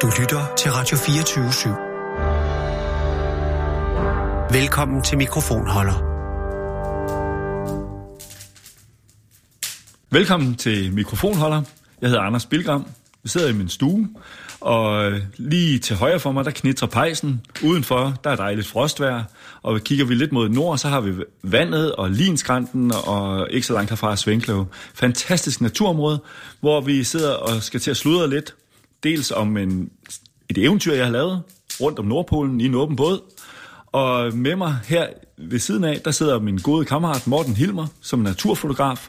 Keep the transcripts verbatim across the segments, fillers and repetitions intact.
Du lytter til Radio fireogtyve syv. Velkommen til mikrofonholder. Velkommen til mikrofonholder. Jeg hedder Anders Bilgram. Jeg sidder i min stue, og lige til højre for mig, der knitrer pejsen. Udenfor, der er dejligt frostvejr, og kigger vi lidt mod nord, så har vi vandet og Linskrænten, og ikke så langt herfra Svenkløv. Fantastisk naturområde, hvor vi sidder og skal til at sludre lidt. Dels om en, et eventyr, jeg har lavet rundt om Nordpolen i en åben båd. Og med mig her ved siden af, der sidder min gode kammerat Morten Hilmer, som naturfotograf.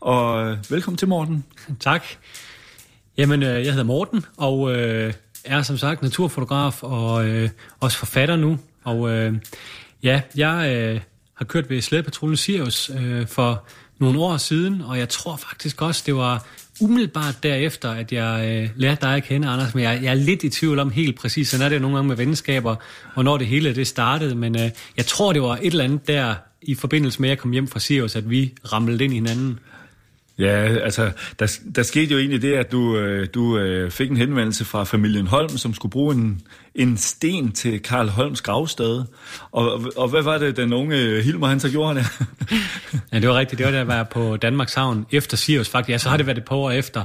Og velkommen til, Morten. Tak. Jamen, jeg hedder Morten, og øh, er som sagt naturfotograf og øh, også forfatter nu. Og øh, ja, jeg øh, har kørt ved Slædepatruljen Sirius øh, for nogle år siden, og jeg tror faktisk også, det var umiddelbart derefter, at jeg øh, lærte dig at kende, Anders. Men jeg, jeg er lidt i tvivl om helt præcis, sådan er det jo nogle gange med venskaber, hvornår det hele det startede. Men øh, jeg tror, det var et eller andet der i forbindelse med, at jeg kom hjem fra Sirius, at vi ramlede ind i hinanden. Ja, altså, der, der skete jo egentlig det, at du, øh, du øh, fik en henvendelse fra familien Holm, som skulle bruge en, en sten til Karl Holms gravsted. Og, og, og hvad var det, den unge Hilmer, han så gjorde det? Ja, det var rigtigt. Det var, da jeg var på Danmarks Havn efter Sirius, faktisk. Ja, så har det været et par år efter.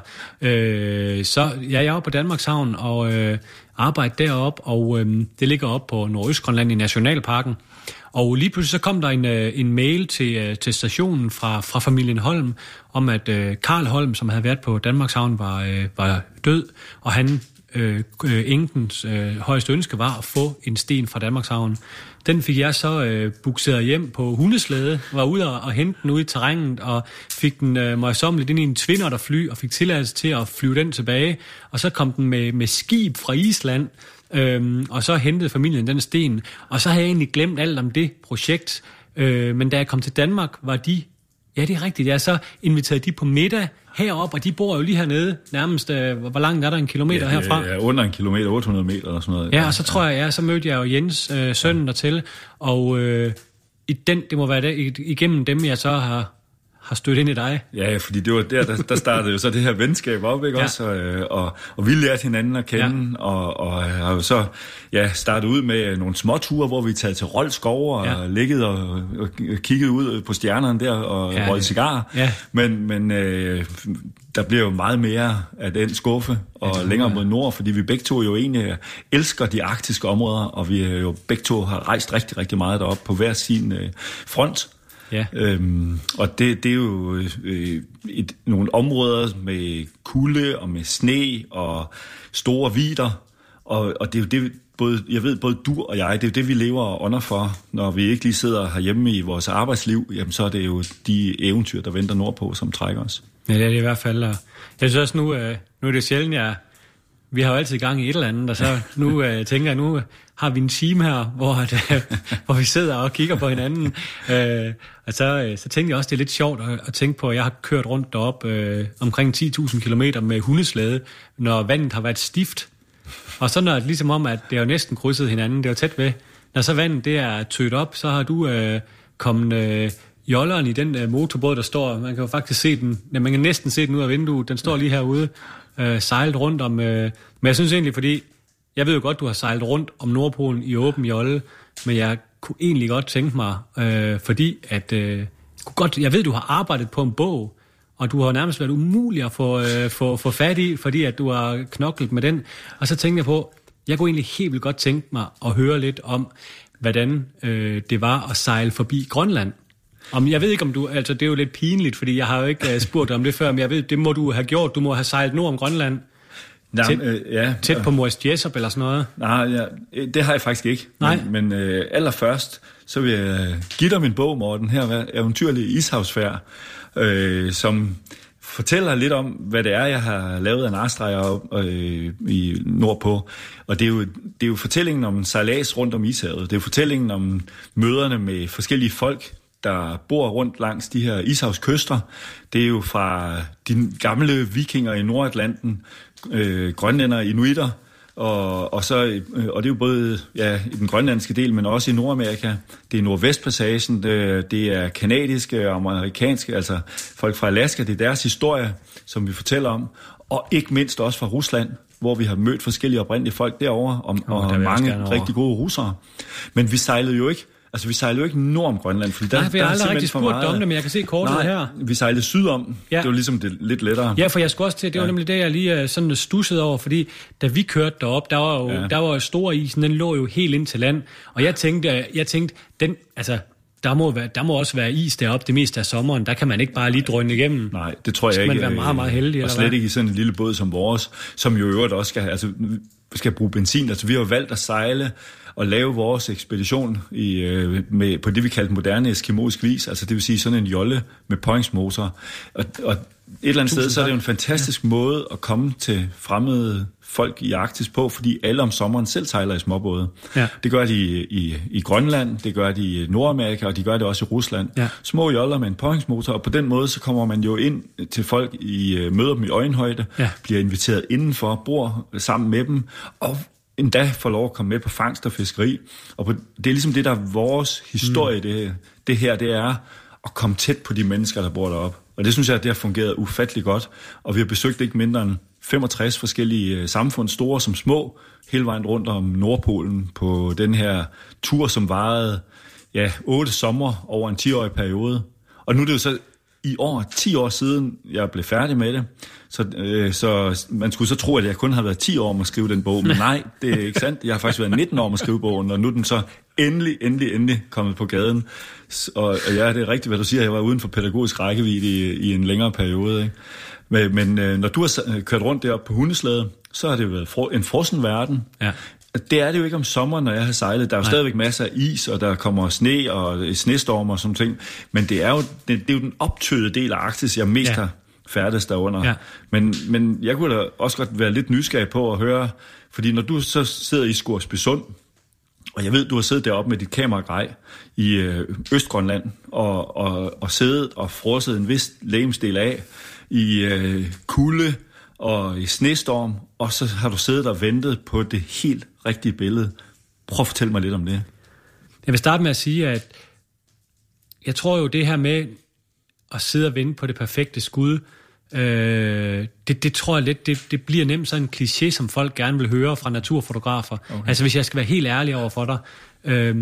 Øh, så ja, jeg var på Danmarks Havn og øh, arbejdede deroppe, og øh, det ligger op på Nordøstgrønland i Nationalparken. Og lige pludselig så kom der en, en mail til, til stationen fra, fra familien Holm, om at øh, Karl Holm, som havde været på Danmarks Havn, var, øh, var død, og han, øh, enkens øh, højeste ønske var at få en sten fra Danmarks Havn. Den fik jeg så øh, bukseret hjem på hundeslæde, var ude og, og hente den ude i terrænet, og fik den øh, møjsommeligt ind i en Twinnerter-fly, og fik tilladelse til at flyve den tilbage. Og så kom den med, med skib fra Island, Øhm, og så hentede familien den sten, og så havde jeg egentlig glemt alt om det projekt, øh, men da jeg kom til Danmark, var de, ja det er rigtigt, jeg så inviterede de på middag heroppe, og de bor jo lige hernede, nærmest, øh, hvor langt er der, en kilometer ja, herfra? Ja, under en kilometer, otte hundrede meter eller sådan noget. Ja, og så tror jeg, ja, så mødte jeg jo Jens, øh, sønnen dertil, og øh, i den, det må være det, igennem dem, jeg så har har stødt ind i dig. Ja, fordi det var der, der, der startede jo så det her venskab op, ikke ja. også? Og, og, og vi lærte hinanden at kende, ja. og, og har jo så ja, startet ud med nogle småture, hvor vi tager til Rold Skov og ja. ligget og, og kigget ud på stjernerne der og ja, røget cigarer. Ja. Men, men øh, der bliver jo meget mere af den skuffe og ja, længere mod nord, fordi vi begge to jo egentlig elsker de arktiske områder, og vi jo begge to har rejst rigtig, rigtig meget derop på hver sin øh, front. Ja. Øhm, og det, det er jo øh, et, nogle områder med kulde og med sne og store vidder, og, og det er jo det, både, jeg ved, både du og jeg, det er jo det, vi lever og ånder for, når vi ikke lige sidder herhjemme i vores arbejdsliv, jamen så er det jo de eventyr, der venter nordpå, som trækker os. Ja, det er det i hvert fald. Jeg synes også, nu, øh, nu er det sjældent, jeg... Vi har jo altid gang i et eller andet, og så nu øh, tænker jeg, nu har vi en time her, hvor, at, øh, hvor vi sidder og kigger på hinanden. Øh, og så, øh, så tænkte jeg også, det er lidt sjovt at, at tænke på, at jeg har kørt rundt derop øh, omkring ti tusind kilometer med hundeslæde, når vandet har været stift. Og så når det ligesom om, at det har næsten krydset hinanden, det er jo tæt ved. Når så vandet det er tødt op, så har du øh, kommet... Øh, jolleren i den øh, motorbåd, der står, man kan jo faktisk se den, ja, man kan næsten se den ud af vinduet, den står lige herude, øh, sejlet rundt om, øh, men jeg synes egentlig, fordi, jeg ved jo godt, du har sejlet rundt om Nordpolen i åben jolle, men jeg kunne egentlig godt tænke mig, øh, fordi at, øh, kunne godt, jeg ved, du har arbejdet på en bog, og du har nærmest været umulig at få, øh, få, få fat i, fordi at du har knoklet med den, og så tænkte jeg på, jeg kunne egentlig helt vildt godt tænke mig at høre lidt om, hvordan øh, det var at sejle forbi Grønland. Om, jeg ved ikke, om du... Altså, det er jo lidt pinligt, fordi jeg har jo ikke uh, spurgt om det før, men jeg ved, det må du have gjort. Du må have sejlet nord om Grønland. Nej, tæt, øh, ja, tæt på Mors Jessup eller sådan noget. Nej, ja, det har jeg faktisk ikke. Nej. Men, men øh, allerførst, så vil jeg give dig min bog, Morten, her, Eventyrlig Ishavsfærd, øh, som fortæller lidt om, hvad det er, jeg har lavet af narstreger øh, i nordpå. Og det er, jo, det er jo fortællingen om sejlads rundt om Ishavet. Det er jo fortællingen om møderne med forskellige folk, der bor rundt langs de her ishavskyster. Det er jo fra de gamle vikinger i Nordatlanten, øh, grønlænder, inuitter, og, og, så, øh, og det er jo både ja, i den grønlandske del, men også i Nordamerika. Det er Nordvestpassagen, det, det er kanadiske og amerikanske, altså folk fra Alaska, det er deres historie, som vi fortæller om, og ikke mindst også fra Rusland, hvor vi har mødt forskellige oprindelige folk derovre, og, oh, og mange rigtig gode russere. Men vi sejlede jo ikke, altså vi sejlede jo ikke nord om Grønland, fordi der, Nej, for jeg har aldrig rigtig spurgt meget... om det, men jeg kan se kortet Nej, her. vi sejlede sydom, ja. Det var ligesom det lidt lettere. Ja, for jeg skulle også til, det var ja. nemlig det, jeg lige sådan stussede over, fordi da vi kørte derop, der var jo, ja. der var jo stor isen, den lå jo helt ind til land, og jeg tænkte, jeg tænkte, den, altså, Der må, være, der må også være is deroppe det meste af sommeren. Der kan man ikke bare lige drøne igennem. Nej, det tror jeg skal ikke. Man være meget, meget heldig. Og slet eller ikke i sådan en lille båd som vores, som jo i øvrigt også skal, altså, skal bruge benzin. Altså, vi har jo valgt at sejle og lave vores ekspedition i, med, på det, vi kaldte moderne eskimoisk vis. Altså, det vil sige sådan en jolle med påhængsmotor. Og, og et eller andet sted, så er det jo en fantastisk ja. måde at komme til fremmede folk i Arktis på, fordi alle om sommeren selv sejler i småbåde. Ja. Det gør de i, i, i Grønland, det gør de i Nordamerika, og de gør det også i Rusland. Ja. Små joller med en påhængsmotor, og på den måde, så kommer man jo ind til folk i møder dem i øjenhøjde, ja. bliver inviteret indenfor, bor sammen med dem, og endda får lov at komme med på fangst og fiskeri. Og på, det er ligesom det, der er vores historie, mm. det, det her, det er at komme tæt på de mennesker, der bor deroppe. Og det synes jeg, at det har fungeret ufattelig godt. Og vi har besøgt ikke mindre end femogtres forskellige samfund, store som små, hele vejen rundt om Nordpolen på den her tur, som varede ja, otte sommer over en ti-årig periode. Og nu er det jo så i år, ti år siden, jeg blev færdig med det. Så, øh, så man skulle så tro, at jeg kun har været ti år om at skrive den bog. Men nej, det er ikke sandt. Jeg har faktisk været nitten år om at skrive bogen, og nu er den så endelig, endelig, endelig kommet på gaden. Og, og ja, det er rigtigt, hvad du siger. Jeg var uden for pædagogisk rækkevidde i, i en længere periode, ikke? Men, men øh, når du har kørt rundt deroppe på hundeslæde, så har det jo været fro- en frossen verden. Ja. Det er det jo ikke om sommeren, når jeg har sejlet. Der er jo Nej. stadigvæk masser af is, og der kommer sne og snestormer og sådan ting. Men det er jo, det, det er jo den optøede del af Arktis, jeg mest ja. har færdes derunder. Ja. Men, men jeg kunne da også godt være lidt nysgerrig på at høre, fordi når du så sidder i Scoresbysund, og jeg ved, du har siddet deroppe med dit kameragrej i øh, Østgrønland, og, og, og siddet og frosset en vis legemsdel af i øh, kulde og i snestorm, og så har du siddet og ventet på det helt rigtige billede. Prøv at fortælle mig lidt om det. Jeg vil starte med at sige, at jeg tror jo, det her med at sidde og vente på det perfekte skud, øh, det, det tror jeg lidt, det, det bliver nemt sådan en kliché, som folk gerne vil høre fra naturfotografer. Okay. Altså hvis jeg skal være helt ærlig over for dig. Øh,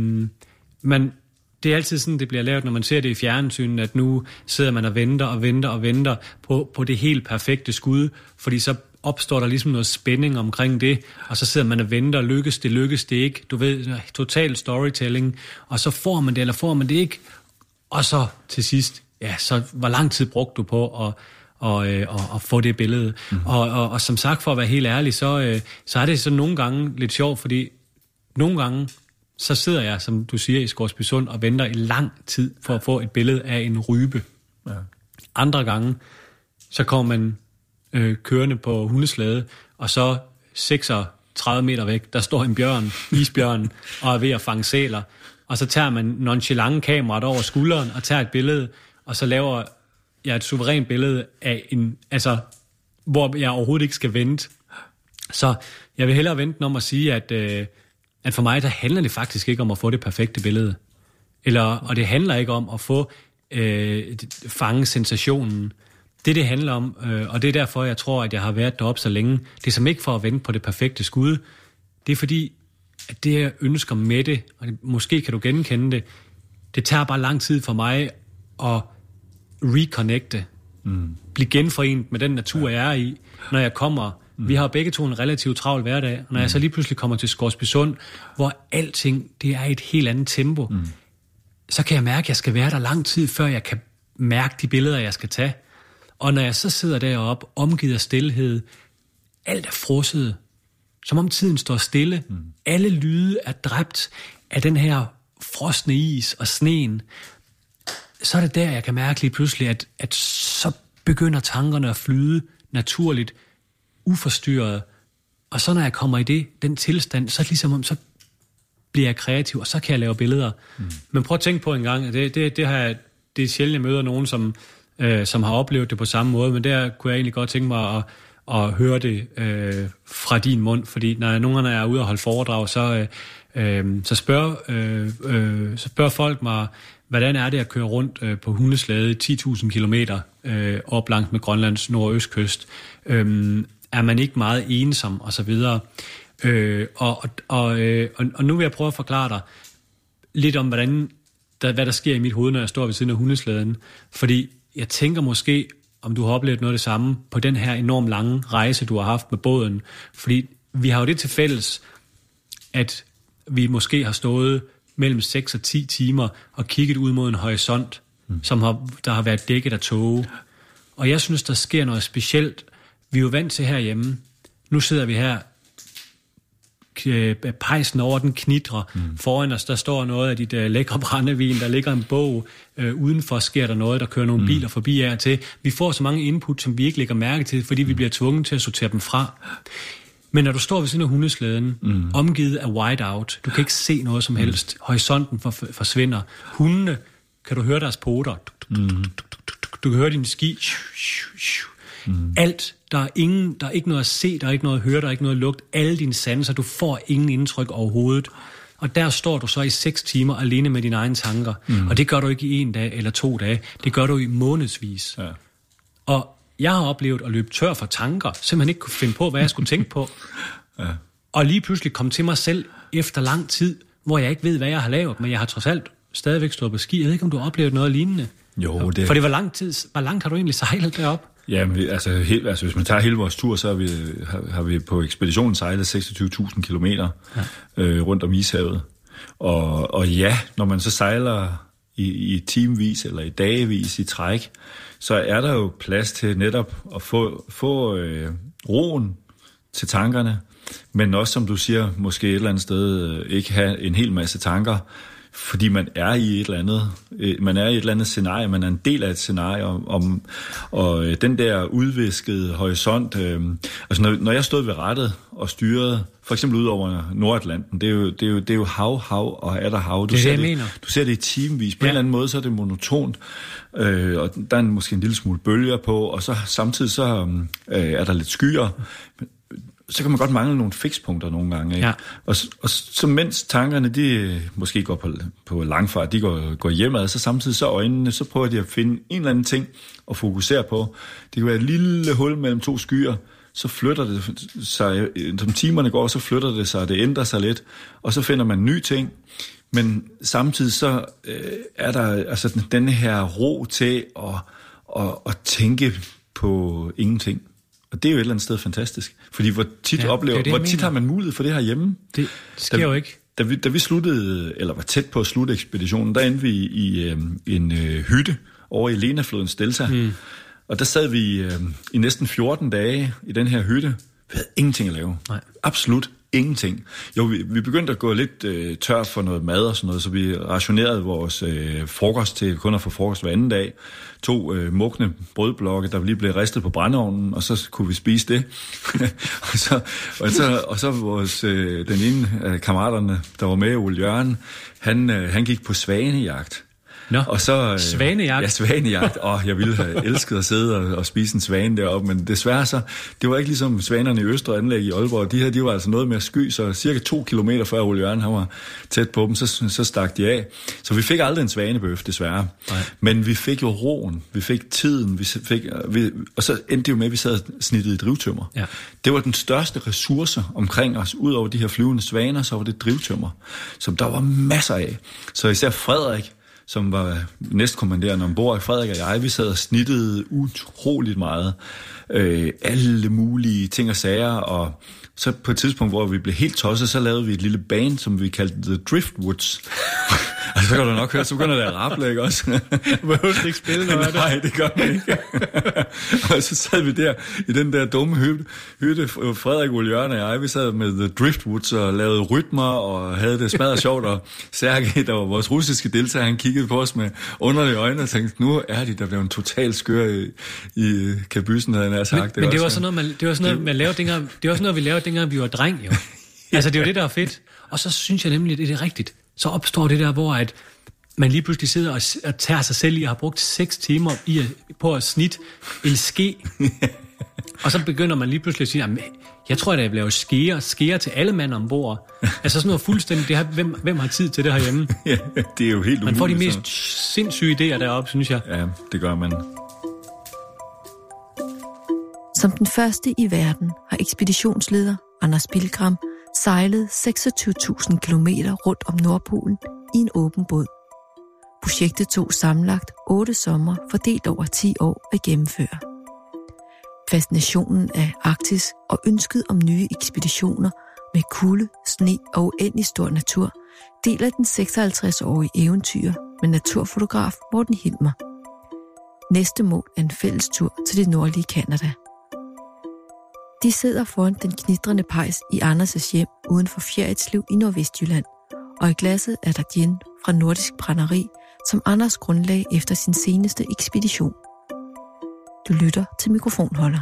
men det er altid sådan, det bliver lavet, når man ser det i fjernsynet, at nu sidder man og venter og venter og venter på, på det helt perfekte skud, fordi så opstår der ligesom noget spænding omkring det, og så sidder man og venter, lykkes det, lykkes det ikke, du ved, total storytelling, og så får man det, eller får man det ikke, og så til sidst, ja, så hvor lang tid brugte du på at, og, øh, og, og få det billede. Mm-hmm. Og, og, og som sagt, for at være helt ærlig, så, øh, så er det så nogle gange lidt sjovt, fordi nogle gange, så sidder jeg, som du siger, i Scoresbysund og venter i lang tid for at få et billede af en rype. Ja. Andre gange, så kommer man øh, kørende på hundeslæde, og så seksogtredive meter væk, der står en bjørn, isbjørn, og er ved at fange sæler. Og så tager man nonchalant kameraet over skulderen og tager et billede, og så laver jeg et suverænt billede af en, altså, hvor jeg overhovedet ikke skal vente. Så jeg vil hellere vente om at sige, at øh, at for mig, der handler det faktisk ikke om at få det perfekte billede. Eller, og det handler ikke om at få øh, fange sensationen. Det, det handler om, øh, og det er derfor, jeg tror, at jeg har været deroppe så længe, det er som ikke for at vente på det perfekte skud. Det er fordi, at det, jeg ønsker med det, og det, måske kan du genkende det, det tager bare lang tid for mig at reconnecte, mm. blive genforenet med den natur, jeg er i, når jeg kommer. Mm. Vi har begge to en relativt travl hverdag, og når mm. jeg så lige pludselig kommer til Scoresbysund, hvor alting det er i et helt andet tempo, mm. så kan jeg mærke, at jeg skal være der lang tid, før jeg kan mærke de billeder, jeg skal tage. Og når jeg så sidder deroppe, omgivet af stilhed, alt er frosset, som om tiden står stille, mm. alle lyde er dræbt af den her frosne is og sneen, så er det der, jeg kan mærke lige pludselig, at, at så begynder tankerne at flyde naturligt, uforstyrret, og så når jeg kommer i det, den tilstand, så ligesom om, så bliver jeg kreativ, og så kan jeg lave billeder. Mm. Men prøv at tænke på en gang, det, det, det, har, det er sjældent, jeg møder nogen, som, øh, som har oplevet det på samme måde, men der kunne jeg egentlig godt tænke mig at, at høre det øh, fra din mund, fordi når nogen er ude og holde foredrag, så, øh, øh, så, spørger, øh, øh, så spørger folk mig, hvordan er det at køre rundt øh, på hundeslæde ti tusind kilometer øh, op langt med Grønlands nord- og østkyst. Øhm, er man ikke meget ensom, og så videre. Øh, og, og, og, øh, og nu vil jeg prøve at forklare dig lidt om, hvordan, der, hvad der sker i mit hoved, når jeg står ved siden af hundeslæden. Fordi jeg tænker måske, om du har oplevet noget af det samme på den her enormt lange rejse, du har haft med båden. Fordi vi har jo det til fælles, at vi måske har stået mellem seks og ti timer og kigget ud mod en horisont, mm. som har, der har været dækket af tåge. Og jeg synes, der sker noget specielt. Vi er jo vant til herhjemme. Nu sidder vi her, pejsen over den knitrer. Mm. Foran os, der står noget af dit uh, lækre brændevin, der ligger en bog. Uh, udenfor sker der noget, der kører nogle mm. biler forbi af og til. Vi får så mange input, som vi ikke lægger mærke til, fordi mm. vi bliver tvunget til at sortere dem fra. Men når du står ved siden af hundeslæden, mm. omgivet af whiteout, du kan ikke se noget som helst. Horisonten for, forsvinder. Hundene, kan du høre deres poter. Mm. Du kan høre din ski. Mm. Alt. Der er, ingen, der er ikke noget at se, der er ikke noget at høre, der er ikke noget at lugte. Alle dine sanser, du får ingen indtryk overhovedet. Og der står du så i seks timer alene med dine egne tanker. Mm. Og det gør du ikke i en dag eller to dage. Det gør du i månedsvis. Ja. Og jeg har oplevet at løbe tør for tanker, simpelthen ikke kunne finde på, hvad jeg skulle tænke på. Ja. Og lige pludselig kom til mig selv efter lang tid, hvor jeg ikke ved, hvad jeg har lavet, men jeg har trods alt stadigvæk stået på ski. Jeg ved ikke, om du har oplevet noget lignende. Jo, det... For det var lang tid. Hvor langt har du egentlig sejlet derop? Ja, altså, helt, altså hvis man tager hele vores tur, så har vi, har, har vi på ekspeditionen sejlet seksogtyve tusind kilometer ja. øh, rundt om Ishavet. Og, og ja, når man så sejler i, i timevis eller i dagevis i træk, så er der jo plads til netop at få, få øh, roen til tankerne, men også, som du siger, måske et eller andet sted øh, ikke have en hel masse tanker, fordi man er i et eller andet, øh, man er i et eller andet scenarie, man er en del af et scenarie, om, om, og øh, den der udviskede horisont, øh, altså når, når jeg stod ved rattet og styrede, for eksempel ud over Nordatlanten, det er jo, det er jo, det er jo hav, hav og er der hav. Du det er ser det, det, mener. Du ser det i timevis. På ja. En eller anden måde, så er det monotont, øh, og der er måske en lille smule bølger på, og så samtidig så øh, er der lidt skyer. Så kan man godt mangle nogle fikspunkter nogle gange. Ikke? Ja. Og, og så mens tankerne, de måske går på, på langfart, de går, går hjemad, så samtidig så øjnene, så prøver de at finde en eller anden ting at fokusere på. Det kan være et lille hul mellem to skyer, så flytter det sig, som timerne går, så flytter det sig, det ændrer sig lidt, og så finder man nye ting. Men samtidig så øh, er der altså denne her ro til at, at, at tænke på ingenting. Og det er jo et eller andet sted fantastisk. Fordi hvor tit, ja, oplever, det det, hvor tit har man mulighed for det her hjemme? Det sker da, jo ikke. Da vi, da vi sluttede, eller var tæt på at slutte ekspeditionen, der endte vi i, i øh, en øh, hytte over i Lenaflodens delta. Mm. Og der sad vi øh, i næsten fjorten dage i den her hytte. Vi havde ingenting at lave. Nej. Absolut ingenting. Jo, vi, vi begyndte at gå lidt øh, tør for noget mad og sådan noget, så vi rationerede vores øh, frokost til kun at få frokost hver anden dag. To øh, mugne brødblokke, der lige blev ristet på brændeovnen, og så kunne vi spise det. og, så, og, så, og så vores, øh, den ene af kammeraterne, der var med, Ole Jørgen, han, øh, han gik på svanejagt. Nå, og så, øh, svanejagt? Ja, svanejagt. Åh, jeg ville have elsket at sidde og, og spise en svane deroppe, men desværre så, det var ikke ligesom svanerne i Østre Anlæg i Aalborg. De her, de var altså noget mere sky, så cirka to kilometer før Ole Jørgen, han var tæt på dem, så, så stak de af. Så vi fik aldrig en svanebøf, desværre. Nej. Men vi fik jo roen, vi fik tiden, vi fik, vi, og så endte det jo med, at vi sad snittet i drivtømmer. Ja. Det var den største ressource omkring os, ud over de her flyvende svaner, så var det drivtømmer, som der var masser af. Så især Frederik, som var næstkommanderende ombord, Frederik og jeg, vi sad og snittede utroligt meget. Øh, alle mulige ting og sager, og så på et tidspunkt, hvor vi blev helt tosset, så lavede vi et lille band, som vi kaldte The Driftwoods. Altså, så kan du nok høre, så begynder det at rappe, ikke også? Du behøver ikke spille noget af det. Nej, det gør man ikke. Og så sad vi der i den der dumme hytte, hytte Frederik, Ole Jørgen og jeg, vi sad med The Driftwoods og lavede rytmer og havde det smadret sjovt, og Sergej, der var vores russiske deltager, han kiggede på os med underlige øjne og tænkte, nu er de, der blev en total skør i, i kabysen, havde han sagt. Men, det, men det var sådan noget, man, det var sådan noget, man lavede dengang, det var sådan noget, vi lavede dengang, vi var dreng, jo. Altså, det er jo det, der er fedt. Og så synes jeg nemlig, at det er rigtigt. Så opstår det der, hvor at man lige pludselig sidder og, og tager sig selv i at have brugt seks timer i at, på at snit en ske. Og så begynder man lige pludselig at sige, at jeg tror, at jeg vil lave skeer, skeer til alle mand ombord. Altså sådan noget fuldstændig, det har, hvem, hvem har tid til det herhjemme? Ja, det er jo helt umuligt. Man får de mest så. sindssyge idéer deroppe, synes jeg. Ja, det gør man. Som den første i verden har ekspeditionsleder Anders Pilgrim sejlet seksogtyve tusind kilometer rundt om Nordpolen i en åben båd. Projektet tog sammenlagt otte sommer fordelt over ti år at gennemføre. Fascinationen af Arktis og ønsket om nye ekspeditioner med kulde, sne og uendelig stor natur deler den seksoghalvtreds-årige eventyr med naturfotograf Morten Hilmer. Næste mål er en fælles tur til det nordlige Canada. De sidder foran den knitrende pejs i Anders' hjem uden for Fjerritslev i Nordvestjylland, og i glasset er der gin fra Nordisk Brænderi, som Anders grundlagde efter sin seneste ekspedition. Du lytter til Mikrofonholder.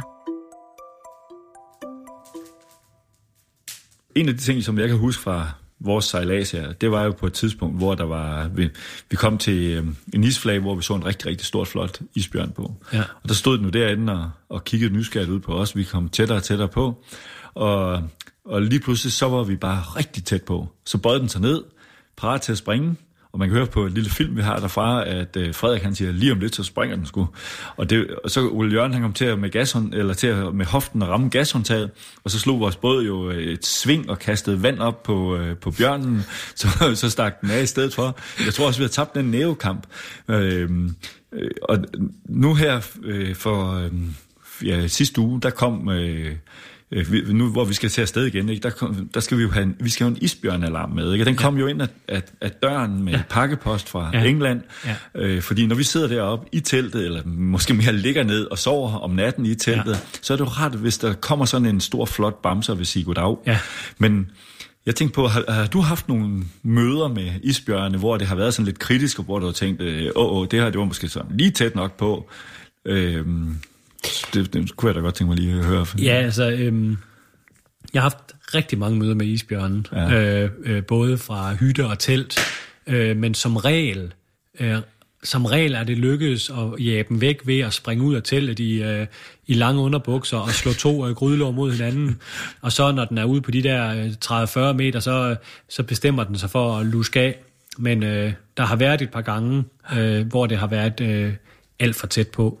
En af de ting, som jeg kan huske fra vores sejlads her, det var jo på et tidspunkt, hvor der var, vi, vi kom til en isflage, hvor vi så en rigtig, rigtig stort, flot isbjørn på. Ja. Og der stod den jo derinde og, og kiggede nysgerrigt ud på os. Vi kom tættere og tættere på, og, og lige pludselig så var vi bare rigtig tæt på. Så bøjede den sig ned, parat til at springe, og man kan høre på et lille film, vi har derfra, at øh, Frederik han siger, lige om lidt, så springer den sgu. Og, det, og så Ole Jørgen, han kom til at med, gashånd, eller til at, med hoften at ramme gashåndtaget, og så slog vores båd jo et sving og kastede vand op på, øh, på bjørnen, så, så stak den af i stedet for. Jeg tror også, vi har tabt den nævekamp. Øh, øh, og nu her øh, for øh, ja, sidste uge, der kom... Øh, nu hvor vi skal til afsted igen, ikke, der, kom, der skal vi jo have en, vi skal jo en isbjørnalarm med, ikke? Den kom ja. jo ind af, af, af døren med ja. pakkepost fra ja. England, ja. øh, fordi når vi sidder deroppe i teltet, eller måske mere ligger ned og sover om natten i teltet, ja. så er det jo rart, hvis der kommer sådan en stor, flot bamser ved sige goddag. Ja. Men jeg tænkte på, har, har du haft nogle møder med isbjørne, hvor det har været sådan lidt kritisk, og hvor du har tænkt, åh, åh, oh, det her, det var måske sådan lige tæt nok på, øh, Det, det kunne jeg da godt tænke mig lige at høre. Ja, altså, øhm, jeg har haft rigtig mange møder med isbjørnen, ja. øh, øh, både fra hytte og telt, øh, men som regel, øh, som regel er det lykkedes at jage dem væk ved at springe ud af teltet i, øh, i lange underbukser og slå to øh, grydelår mod hinanden. Og så når den er ude på de der tredive til fyrre meter, så, så bestemmer den sig for at luske af. Men øh, der har været et par gange, øh, hvor det har været øh, alt for tæt på.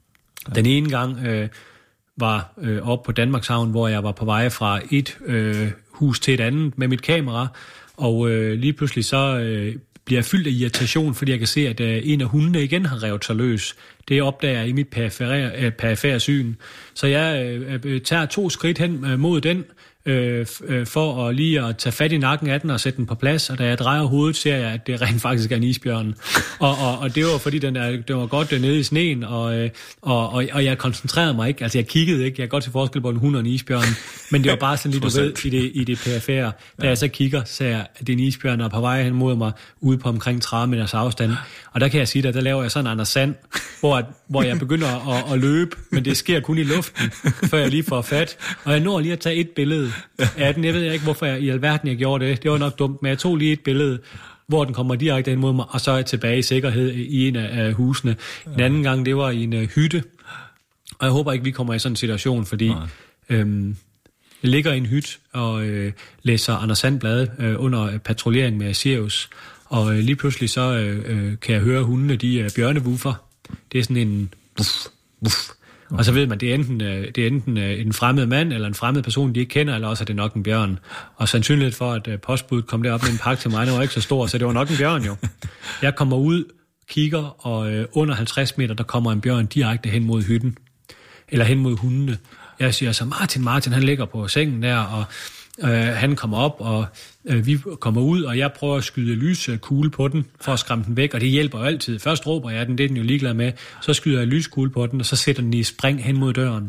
Den ene gang øh, var øh, oppe på Danmarkshavn, hvor jeg var på vej fra et øh, hus til et andet med mit kamera, og øh, lige pludselig så øh, bliver jeg fyldt af irritation, fordi jeg kan se, at øh, en af hundene igen har revet sig løs. Det opdager jeg i mit perifære, øh, perifære syn. Så jeg øh, tager to skridt hen øh, mod den, øh, øh, for at lige at tage fat i nakken af den og sætte den på plads, og da jeg drejer hovedet, ser jeg, at det rent faktisk er en isbjørn. og, og, og det var fordi, den, er, den var godt nede i sneen, og, og, og, og jeg koncentrerede mig ikke. Altså jeg kiggede ikke, jeg kan godt til forskel på en hund og en isbjørn, men det var bare sådan lidt, du ved, i det, i det perifære. Da jeg så kigger, ser jeg, at det er en isbjørn, der er på vej hen mod mig, ude på omkring tredive meters afstand. Og der kan jeg sige, at der laver jeg sådan en Anders Sand, hvor, hvor jeg begynder at, at løbe, men det sker kun i luften, før jeg lige får fat. Og jeg når lige at tage et billede af den. Jeg ved ikke, hvorfor jeg i alverden jeg gjorde det. Det var nok dumt, men jeg tog lige et billede, hvor den kommer direkte ind mod mig, og så er jeg tilbage i sikkerhed i en af husene. Den anden gang, det var i en uh, hytte. Og jeg håber ikke, vi kommer i sådan en situation, fordi øhm, jeg ligger i en hytte og øh, læser Anders Sand-blade øh, under patruljering med Sirius. Og øh, lige pludselig så øh, kan jeg høre hundene, de er bjørnewoofer. Det er sådan en buff, buff. Okay. Og så ved man, det er enten, det er enten en fremmed mand eller en fremmed person, de ikke kender, eller også er det nok en bjørn. Og sandsynlighed for, at postbuddet kom derop med en pakke til mig, det var ikke så stor, så det var nok en bjørn jo. Jeg kommer ud, kigger, og under halvtreds meter, der kommer en bjørn direkte hen mod hytten. Eller hen mod hundene. Jeg siger så, Martin, Martin, han ligger på sengen der, og øh, han kommer op, og øh, vi kommer ud, og jeg prøver at skyde lyskugle på den, for at skræmme den væk, og det hjælper jo altid. Først råber jeg den, det er den jo ligeglad med, så skyder jeg lyskugle på den, og så sætter den i spring hen mod døren.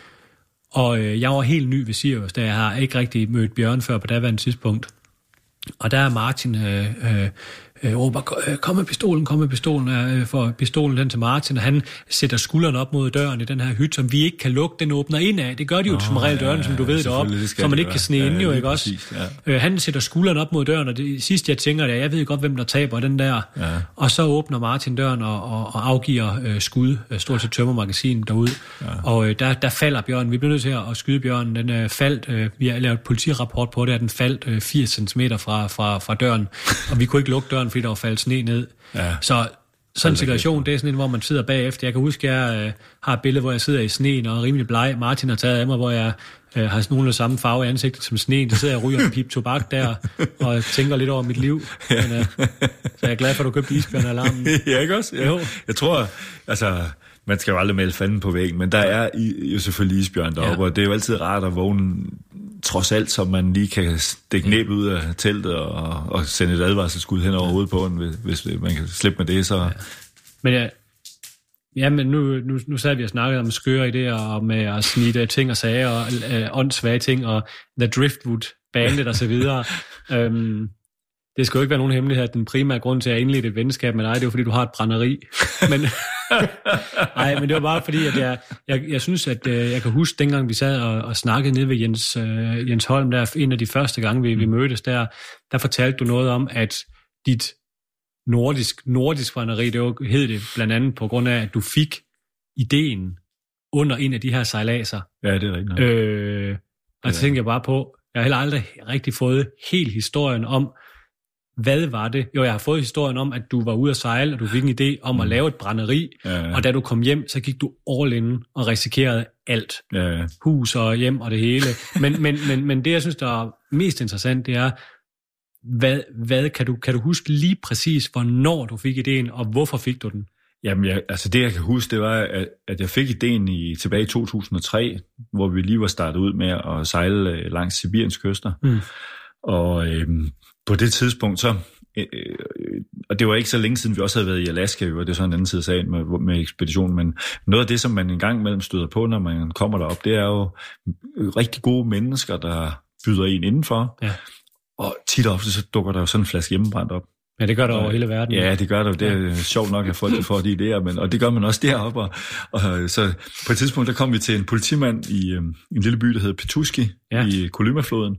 Og øh, jeg var helt ny ved Sirius, da jeg har ikke rigtig mødt bjørn før på daværende tidspunkt. Og der er Martin øh, øh, øh, råber, kom med pistolen, kom med pistolen, øh, for pistolen den til Martin, og han sætter skulderen op mod døren i den her hytte, som vi ikke kan lukke, den åbner ind af. Det gør de jo oh, som regel døren, ja, ja, som du ved deroppe, så man ikke kan snige ind, jo, ikke også? Præcis, ja. øh, han sætter skulderen op mod døren, og det sidste jeg tænker, det er, jeg ved godt, hvem der taber den der. Ja. Og så åbner Martin døren og, og, og afgiver øh, skud, øh, stort set tømmer magasinen derude. Ja. Og øh, der, der falder bjørnen. Vi bliver nødt til at skyde bjørnen. Den øh, faldt, øh, vi har lavet politirapport på det, at den faldt øh, firs centimeter fra, fra, fra døren, og vi kunne ikke lukke døren, fordi der var faldet sne ned. Ja. Så sådan en situation, det er sådan en, hvor man sidder bagefter. Jeg kan huske, at jeg øh, har et billede, hvor jeg sidder i sneen og er rimelig bleg. Martin har taget af mig, hvor jeg øh, har sådan nogle af samme farve i ansigtet som sneen. Så sidder jeg og ryger en pip tobak der, og tænker lidt over mit liv. Men, øh, så jeg er glad for, at du købte isbjørnalarmen. Ja, ikke også? Ja. Jo. Jeg tror, altså, man skal jo aldrig male fanden på væggen, men der er jo selvfølgelig isbjørn deroppe, ja. Og det er jo altid rart at vågne, trods alt, så man lige kan stikke næb ud af teltet og, og sende et advarselsskud hen over hovedet på den, hvis man kan slippe med det, så... Ja. Men ja, ja, men nu, nu, nu sad vi og snakkede om skøre idéer, og med at snide ting og sager, og øh, åndssvage ting, og The Driftwood-bandet og så videre. øhm, det skal jo ikke være nogen hemmelighed, at den primære grund til at indlede et venskab med dig, det er jo, fordi du har et brænderi. Men, nej, men det var bare fordi, at jeg, jeg, jeg synes, at øh, jeg kan huske, dengang vi sad og, og snakkede nede ved Jens, øh, Jens Holm, der en af de første gange, vi, vi mødtes der, der fortalte du noget om, at dit nordisk, nordisk brænderi, det var, hed det blandt andet på grund af, at du fik ideen under en af de her sejladser. Ja, det er rigtigt. Øh, og så tænkte jeg bare på, jeg har heller aldrig rigtig fået helt historien om, hvad var det? Jo, jeg har fået historien om, at du var ude at sejle, og du fik en idé om at lave et brænderi, ja, ja. Og da du kom hjem, så gik du all in og risikerede alt. Ja, ja. Hus og hjem og det hele. Men, men, men, men det, jeg synes, der er mest interessant, det er, hvad, hvad kan, du, kan du huske lige præcis, hvornår du fik ideen, og hvorfor fik du den? Jamen, jeg, altså det, jeg kan huske, det var, at, at jeg fik ideen i, tilbage i to tusind og tre, hvor vi lige var startet ud med at sejle langs Sibiriens kyster. Mm. Og øhm, på det tidspunkt så, øh, og det var ikke så længe siden, vi også havde været i Alaska, det er sådan en anden side af sagen med, med ekspeditionen, men noget af det, som man en gang imellem støder på, når man kommer derop, det er jo rigtig gode mennesker, der byder en indenfor, ja. Og tit og ofte så dukker der jo sådan en flaske hjemmebrændt op. Ja, det gør der over hele verden. Ja, det gør der jo. Det er ja. sjovt nok, at folk får de idéer, men, og det gør man også deroppe. Og, og, så på et tidspunkt, der kom vi til en politimand i øh, en lille by, der hedder Pituski, ja. I Kolymafloden.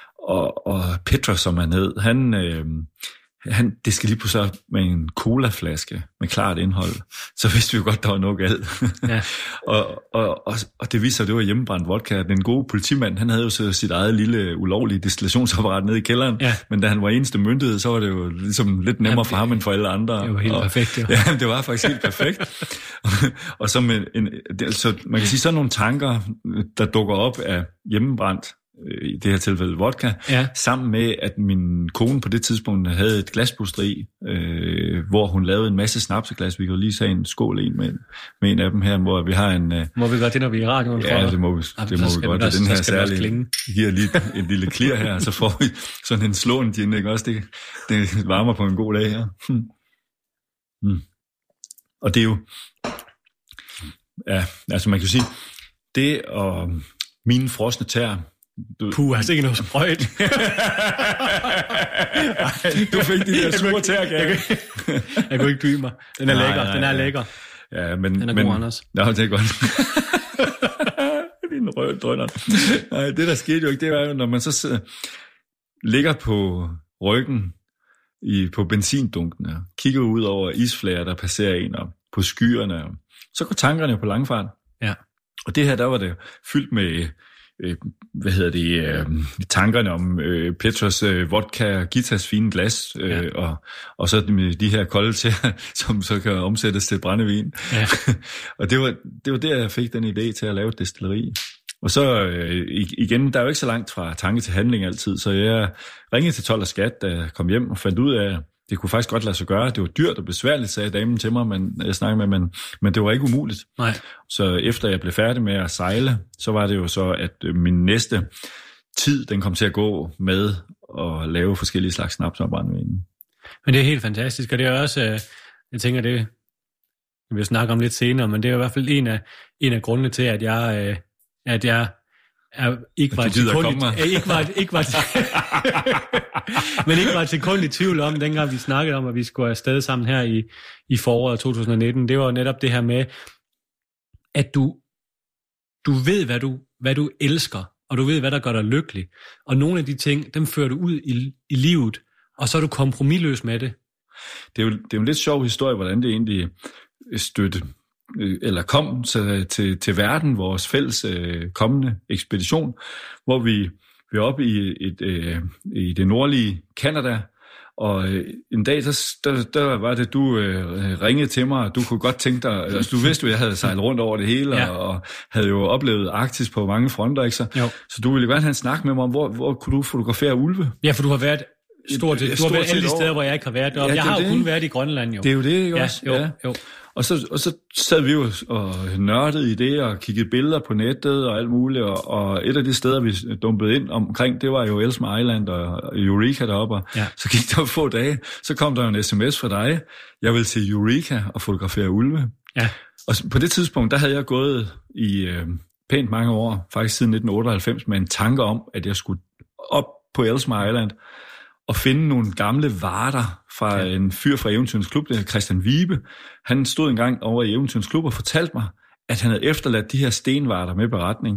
Og, og Petra, som han hed, han, øh, han, det skal lige pludselig med en colaflaske med klart indhold. Så vidste vi jo godt, der var noget galt. Ja. og, og, og, og det viste sig, at det var hjemmebrændt vodka. Den gode politimand, han havde jo så sit eget lille ulovlige destillationsapparat nede i kælderen. Ja. Men da han var eneste myndighed, så var det jo ligesom lidt nemmere ja, for ham end for alle andre. Det var helt og, perfekt, jo. Ja, det var faktisk helt perfekt. og, og så, med en, så man kan sige, sådan nogle tanker, der dukker op af hjemmebrændt, i det her tilfælde vodka, ja. Sammen med, at min kone på det tidspunkt havde et glasbrugeri, øh, hvor hun lavede en masse snapseglas. Vi kan jo lige tage en skål en med, med en af dem her, hvor vi har en... Øh, må vi gøre det, når vi er i radioen? Ja, det må vi, ja, det må vi godt. Den her særlige... Vi giver lige en lille clear her, så får vi sådan en slåen gin, ikke også? Det, det varmer på en god dag her. Hmm. Hmm. Og det er jo... Ja, altså man kan sige, det og mine frosne tæer, du... Puh, altså ikke noget sprøjt. Du fik de der sure tærgave. Jeg kunne ikke dybe mig. Den er nej, lækker, nej, den er ja. lækker. Ja, men, den er men, god, Anders. Ja, det er godt. Det er en rød drønner. Nej, det der skete jo ikke, det var jo, når man så sidder, ligger på ryggen i, på benzindunkene, kigger ud over isflager, der passerer en, og på skyerne, så går tankerne jo på langfart. Ja. Og det her, der var det fyldt med... Øh, hvad hedder det, øh, tankerne om øh, Petras øh, vodka og Gitas fine glas, øh, ja. og, og så de, de her kolde tæer, som så kan omsættes til brændevin. Ja. Og det var, det var der, jeg fik den idé til at lave et destilleri. Og så øh, igen, der er jo ikke så langt fra tanke til handling altid, så jeg ringede til Told og Skat, da jeg kom hjem og fandt ud af, det kunne faktisk godt lade sig gøre. Det var dyrt og besværligt, sagde damen til mig, men jeg snakkede med, men, men det var ikke umuligt. Nej. Så efter jeg blev færdig med at sejle, så var det jo så, at min næste tid, den kom til at gå med at lave forskellige slags snapsopbrændvin. Men det er helt fantastisk, og det er også, jeg tænker det, vi vil snakke om lidt senere, men det er i hvert fald en af, en af grundene til, at jeg, at jeg er, ikke var et sekund, ikke var, ikke var, men ikke var et sekund i tvivl om, dengang vi snakkede om, at vi skulle afsted sammen her i, i foråret to tusind nitten, det var netop det her med, at du, du ved, hvad du, hvad du elsker, og du ved, hvad der gør dig lykkelig. Og nogle af de ting, dem fører du ud i, i livet, og så er du kompromisløs med det. Det er jo, det er jo en lidt sjov historie, hvordan det egentlig støtte eller kom til, til, til verden, vores fælles øh, kommende ekspedition, hvor vi, vi er oppe i, et, øh, i det nordlige Canada, Og øh, en dag, der, der, der var det, du øh, ringede til mig, og du kunne godt tænke dig, altså du vidste jo, jeg havde sejlet rundt over det hele, ja. og, og havde jo oplevet Arktis på mange fronter, ikke så? Jo. Så du ville gerne have en snak med mig om, hvor, hvor kunne du fotografere ulve? Ja, for du har været stort set, du har været alle de steder, hvor jeg ikke har været. Og ja, jeg har jo kun været i Grønland, jo. Det er jo det, ikke ja, også? Jo, ja, jo. Og så, og så sad vi jo og nørdede i det, og kiggede billeder på nettet og alt muligt, og, og et af de steder, vi dumpede ind omkring, det var jo Ellesmere Island og Eureka deroppe, ja. Så gik der få dage, så kom der jo en sms fra dig, jeg vil til Eureka og fotografere ulve. Ja. Og på det tidspunkt, der havde jeg gået i øh, pænt mange år, faktisk siden nitten otteoghalvfems, med en tanke om, at jeg skulle op på Ellesmere Island, og finde nogle gamle varter fra ja. en fyr fra Eventyrens Klub, det er Christian Vibe. Han stod engang over i Eventyrens Klub og fortalte mig, at han havde efterladt de her stenvarter med beretning.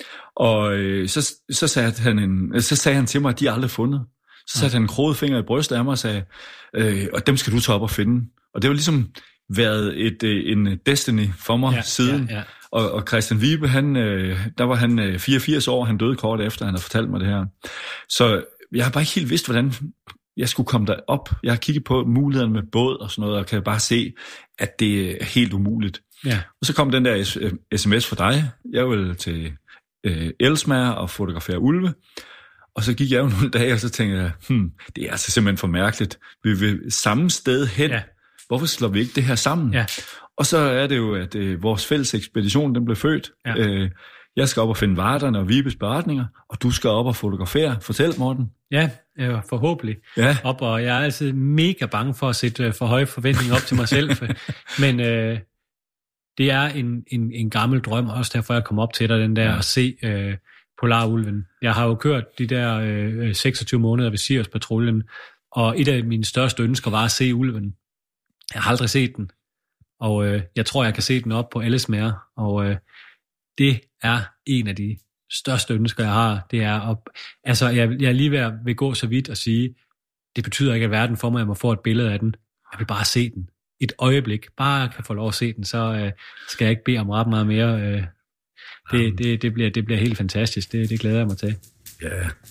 Og øh, så, så, sagde han en, så sagde han til mig, at de er aldrig fundet. Så satte ja. han en kroget finger i brystet af mig og sagde, øh, og dem skal du tage op og finde. Og det var ligesom været et, øh, en destiny for mig ja, siden. Ja, ja. Og, og Christian Vibe, han, øh, der var han øh, fireogfirs år, han døde kort efter, han havde fortalt mig det her. Så jeg har bare ikke helt vidst, hvordan jeg skulle komme derop. Jeg har kigget på mulighederne med båd og sådan noget, og kan bare se, at det er helt umuligt. Ja. Og så kom den der sms fra dig. Jeg ville til øh, Ellesmere og fotografere ulve. Og så gik jeg jo nogle dage, og så tænkte jeg, hmm, det er altså simpelthen for mærkeligt. Vi vil samme sted hen. Ja. Hvorfor slår vi ikke det her sammen? Ja. Og så er det jo, at øh, vores fælles ekspedition, den blev født. Ja. Øh, Jeg skal op og finde varterne og Vibes beretninger, og du skal op og fotografere. Fortæl, Morten. Ja, forhåbentlig. Ja. Op, og jeg er altid mega bange for at sætte for høje forventninger op til mig selv. Men øh, det er en, en, en gammel drøm, også derfor jeg kom op til dig, den der ja. at se øh, polarulven. Jeg har jo kørt de der øh, seksogtyve måneder ved Sirius-patruljen, og et af mine største ønsker var at se ulven. Jeg har aldrig set den, og øh, jeg tror, jeg kan se den op på Ellesmere, og øh, det er en af de største ønsker, jeg har. Det er at, altså, jeg, jeg er lige ved at vil gå så vidt og sige, det betyder ikke, at verden for mig, at jeg må få et billede af den. Jeg vil bare se den. Et øjeblik. Bare kan få lov at se den, så øh, skal jeg ikke bede om ret meget mere. Øh, det, det, det, bliver, det bliver helt fantastisk. Det, det glæder jeg mig til. Ja.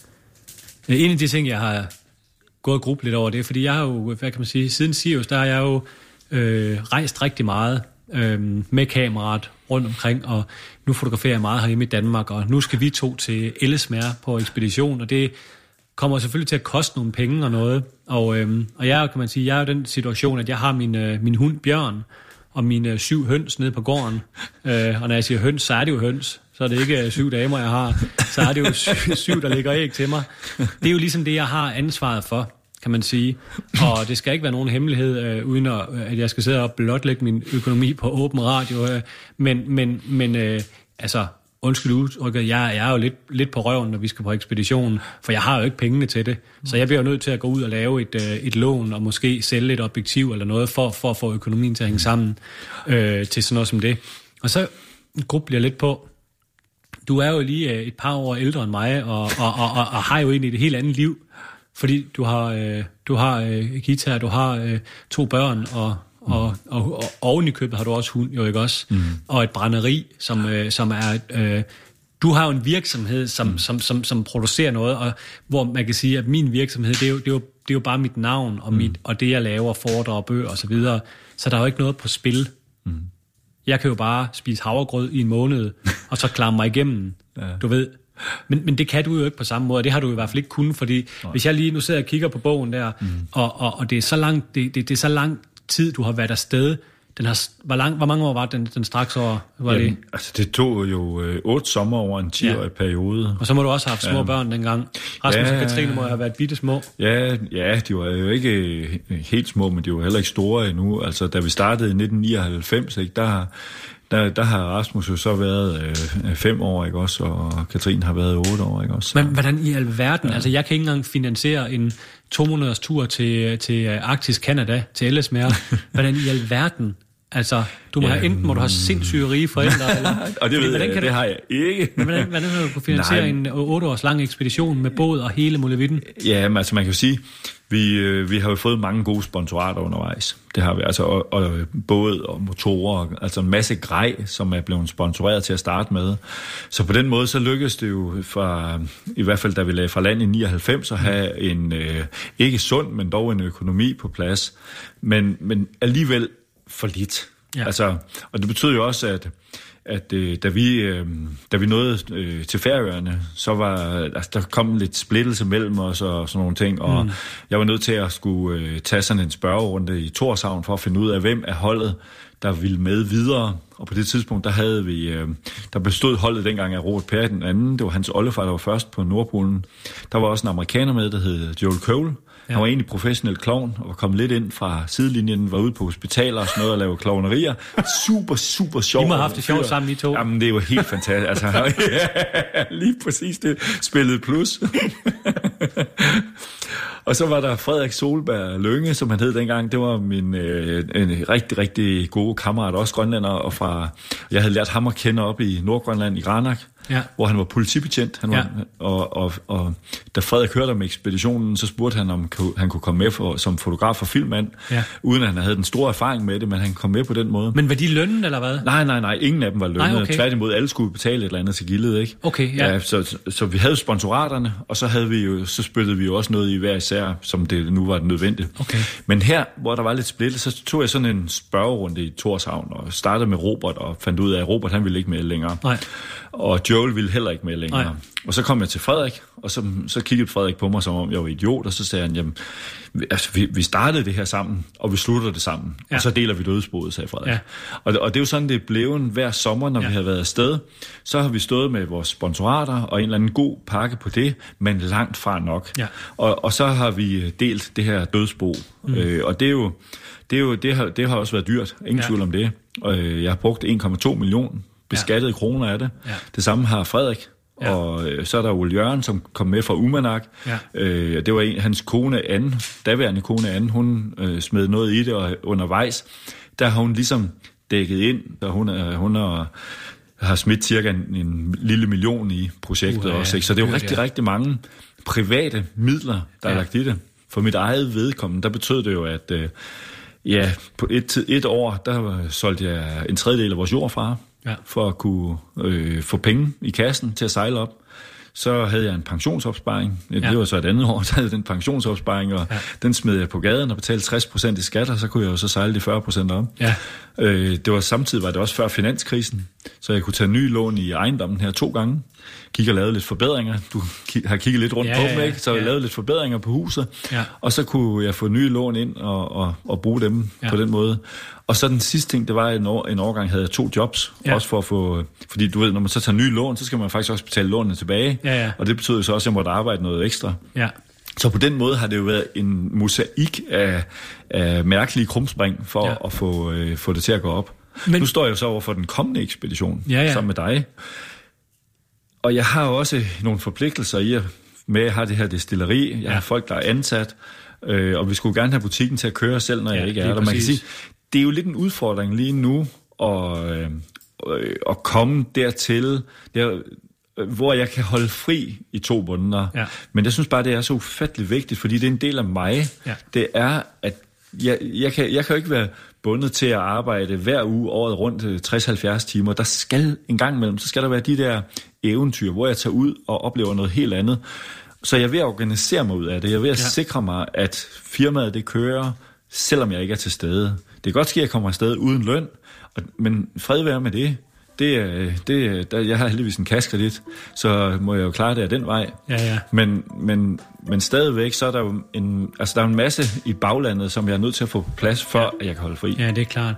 En af de ting, jeg har gået og grublet lidt over, det er, fordi jeg har jo, hvad kan man sige, siden Sirius, der har jeg jo øh, rejst rigtig meget øh, med kameraet rundt omkring, og nu fotograferer jeg meget herhjemme i Danmark, og nu skal vi to til Ellesmere på ekspedition, og det kommer selvfølgelig til at koste nogle penge og noget, og, øhm, og jeg kan man sige, jeg er i den situation, at jeg har min, øh, min hund Bjørn, og mine syv høns nede på gården, øh, og når jeg siger høns, så er det jo høns, så er det ikke syv damer, jeg har, så er det jo syv, syv der ligger æg til mig. Det er jo ligesom det, jeg har ansvaret for, kan man sige. Og det skal ikke være nogen hemmelighed, øh, uden at, at jeg skal sidde og blotlægge min økonomi på åben radio. Øh, men men, men øh, altså, undskyld udtrykket, jeg, jeg er jo lidt, lidt på røven, når vi skal på ekspeditionen, for jeg har jo ikke pengene til det. Så jeg bliver jo nødt til at gå ud og lave et, øh, et lån, og måske sælge et objektiv eller noget, for, for at få økonomien til at hænge sammen øh, til sådan noget som det. Og så grubler jeg lidt på, du er jo lige øh, et par år ældre end mig, og, og, og, og, og har jo egentlig et helt andet liv, fordi du har, øh, du har øh, Gita, du har øh, to børn, og, og, og, og oven i købet har du også hund, jo ikke også? Mm. Og et brænderi, som, øh, som er... Øh, du har jo en virksomhed, som, mm. som, som, som producerer noget, og hvor man kan sige, at min virksomhed, det er jo, det er jo, det er jo bare mit navn, og, mit, mm. og det, jeg laver, foredrag, bøger og så videre. Så der er jo ikke noget på spil. Mm. Jeg kan jo bare spise havregrød i en måned, og så klare mig igennem, ja. Du ved. Men, men det kan du jo ikke på samme måde, og det har du i hvert fald ikke kunnet, fordi Nej. Hvis jeg lige nu sidder og kigger på bogen der, mm. og, og, og det er så lang, det, det, det er så lang tid, du har været afsted. Den har, hvor, lang, hvor mange år var den, den straks over? Var Jamen, det? Altså, det tog jo øh, otte sommer over en ti-årig ja. periode. Og så må du også have haft små ja. børn dengang. Rasmus ja. og Katrine må have været bitte små. Ja, ja, de var jo ikke helt små, men de var heller ikke store endnu. Altså, da vi startede i nitten nioghalvfems, ikke, der, der, der har Rasmus jo så været øh, fem år, ikke også, og Katrine har været otte år, ikke også. Men hvordan i alverden? Ja. Altså, jeg kan ikke engang finansiere en to måneders tur til, til Arktis, Canada, til Ellesmere. Hvordan i alverden? Altså, du må ja, have, enten må du have sindssyge rige forældre, eller... og det ved jeg, det, det har jeg ikke. Men hvordan, hvordan har du kunne finansiere Nej. en otte års lang ekspedition med båd og hele muligheden? Ja, men altså man kan jo sige, Vi, øh, vi har jo fået mange gode sponsorater undervejs. Det har vi altså, og, og båd og motorer, altså en masse grej, som er blevet sponsoreret til at starte med. Så på den måde, så lykkedes det jo fra, i hvert fald da vi lagde fra land i nioghalvfems, at have en, øh, ikke sund, men dog en økonomi på plads. Men, men alligevel for lidt. Ja. Altså, og det betyder jo også, at at øh, da vi øh, da vi nåede øh, til Færøerne, så var altså, der kom lidt splittelse mellem os og sådan nogle ting, og mm. jeg var nødt til at skulle øh, tage sådan en spørgerunde i Tórshavn for at finde ud af, hvem af holdet, der ville med videre. Og på det tidspunkt, der havde vi, øh, der bestod holdet dengang af Robert Per den anden, det var hans oldefar, der var først på Nordpolen. Der var også en amerikaner med, der hed Joel Cole. Ja. Han var egentlig professionel klovn, og var kommet lidt ind fra sidelinjen, var ude på hospitaler og sådan noget, og lave klovnerier. Super, super sjovt. I må have haft det sjovt sammen, I to. Jamen, det er jo helt fantastisk. Altså, ja, lige præcis det. Spillede plus. Og så var der Frederik Solberg Lynge, som han hed dengang. Det var min øh, en rigtig, rigtig gode kammerat, også grønlænder. Og fra, jeg havde lært ham at kende op i Nordgrønland, i Granak, ja. Hvor han var politibetjent. Han var, ja. og, og, og da Frederik hørte om ekspeditionen, så spurgte han, om han kunne komme med for, som fotograf og filmmand, ja. Uden at han havde den store erfaring med det, men han kom med på den måde. Men var de lønnet, eller hvad? Nej, nej, nej. Ingen af dem var lønnet. Okay. Tværtimod, alle skulle betale et eller andet til gildet, ikke? Okay, ja. Ja, så, så vi havde sponsoraterne, og så havde vi jo, så spyttede vi jo også noget i hver især, som det nu var nødvendigt. Okay. Men her, hvor der var lidt splittet, så tog jeg sådan en spørgerunde i Tórshavn, og startede med Robert, og fandt ud af, at Robert, han ville ikke med længere. Nej. Og Joel ville heller ikke med længere. Nej. Og så kom jeg til Frederik, og så, så kiggede Frederik på mig, som om jeg var idiot, og så sagde han, jamen, altså, vi, vi startede det her sammen, og vi slutter det sammen, ja. Og så deler vi dødsboet, sagde Frederik. Ja. Og, og det er jo sådan, det er blevet hver sommer, når ja. Vi har været afsted, så har vi stået med vores sponsorater, og en eller anden god pakke på det, men langt fra nok. Ja. Og, og så har vi delt det her dødsbo, mm. øh, og det er jo, det, er jo, det, har, det har også været dyrt, ingen ja. Tvivl om det. Og øh, jeg har brugt en komma to millioner beskattede ja. Kroner af det. Ja. Det samme har Frederik. Ja. Og øh, så er der Ole Jørgen, som kom med fra Umanak. Ja. Øh, det var en, hans kone Anne, daværende kone Anne, hun øh, smed noget i det, og undervejs, der har hun ligesom dækket ind, og hun, øh, hun er, har smidt cirka en, en lille million i projektet uh, også. Ikke? Så det er jo rigtig, ja. rigtig mange private midler, der ja. Er lagt i det. For mit eget vedkommende, der betød det jo, at øh, ja, på et, et år, der solgte jeg en tredjedel af vores jord fra, ja. For at kunne øh, få penge i kassen til at sejle op. Så havde jeg en pensionsopsparing. Det ja. Var så et andet år, så havde jeg den pensionsopsparing, og ja. Den smed jeg på gaden og betalte tres procent i skat, og så kunne jeg jo så sejle de fyrre procent om. Ja. Øh, det var samtidig var det også før finanskrisen, så jeg kunne tage ny lån i ejendommen her to gange. Kigge og lavede lidt forbedringer. Du har kigget lidt rundt ja, på dem, ja, ikke? Så jeg ja. Lavede lidt forbedringer på huset, ja. Og så kunne jeg få nye lån ind og, og, og bruge dem ja. På den måde. Og så den sidste ting, det var en, år, en årgang havde jeg to jobs, ja. Også for at få, fordi du ved, når man så tager nye lån, så skal man faktisk også betale lånene tilbage, ja, ja. Og det betyder så også, at jeg måtte arbejde noget ekstra. Ja. Så på den måde har det jo været en mosaik af, af mærkelige krumspring for ja. At få, øh, få det til at gå op. Men nu står jeg jo så over for den kommende ekspedition, ja, ja. Sammen med dig. Og jeg har også nogle forpligtelser i at med at have det her destilleri. Jeg ja. Har folk, der er ansat, øh, og vi skulle gerne have butikken til at køre selv, når ja, jeg ikke er der. Man kan sige, det er jo lidt en udfordring lige nu at, øh, øh, at komme dertil, der, hvor jeg kan holde fri i to måneder. Ja. Men jeg synes bare, det er så ufattelig vigtigt, fordi det er en del af mig. Ja. Det er, at jeg, jeg, kan, jeg kan jo ikke være bundet til at arbejde hver uge året rundt tres til halvfjerds timer. Der skal en gang imellem, så skal der være de der eventyr, hvor jeg tager ud og oplever noget helt andet. Så jeg er ved at organisere mig ud af det. Jeg er ved at ja. Sikre mig, at firmaet det kører, selvom jeg ikke er til stede. Det kan godt ske, at jeg kommer afsted uden løn, men fred være med det. Det, det, der, jeg har heldigvis en kassekredit, så må jeg jo klare det af den vej. Ja, ja. Men, men, men stadigvæk, så er der jo en, altså der er en masse i baglandet, som jeg er nødt til at få på plads, for ja. At jeg kan holde fri. Ja, det er klart.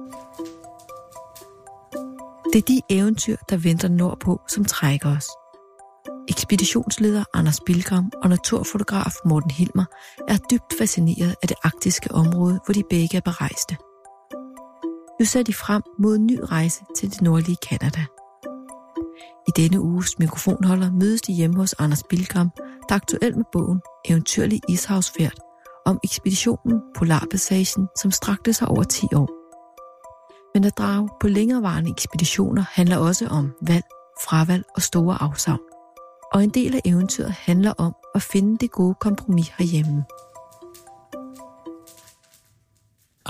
Det er de eventyr, der venter nordpå, som trækker os. Ekspeditionsleder Anders Bilgram og naturfotograf Morten Hilmer er dybt fascineret af det arktiske område, hvor de begge er berejste. Nu ser de frem mod en ny rejse til det nordlige Canada. I denne uges mikrofonholder mødes de hjemme hos Anders Bilgram, der er aktuel med bogen Eventyrlig ishavsfærd om ekspeditionen Polarbassagen, som strakte sig over ti år. Men at drage på længerevarende ekspeditioner handler også om valg, fravalg og store afsavn. Og en del af eventyret handler om at finde det gode kompromis herhjemme.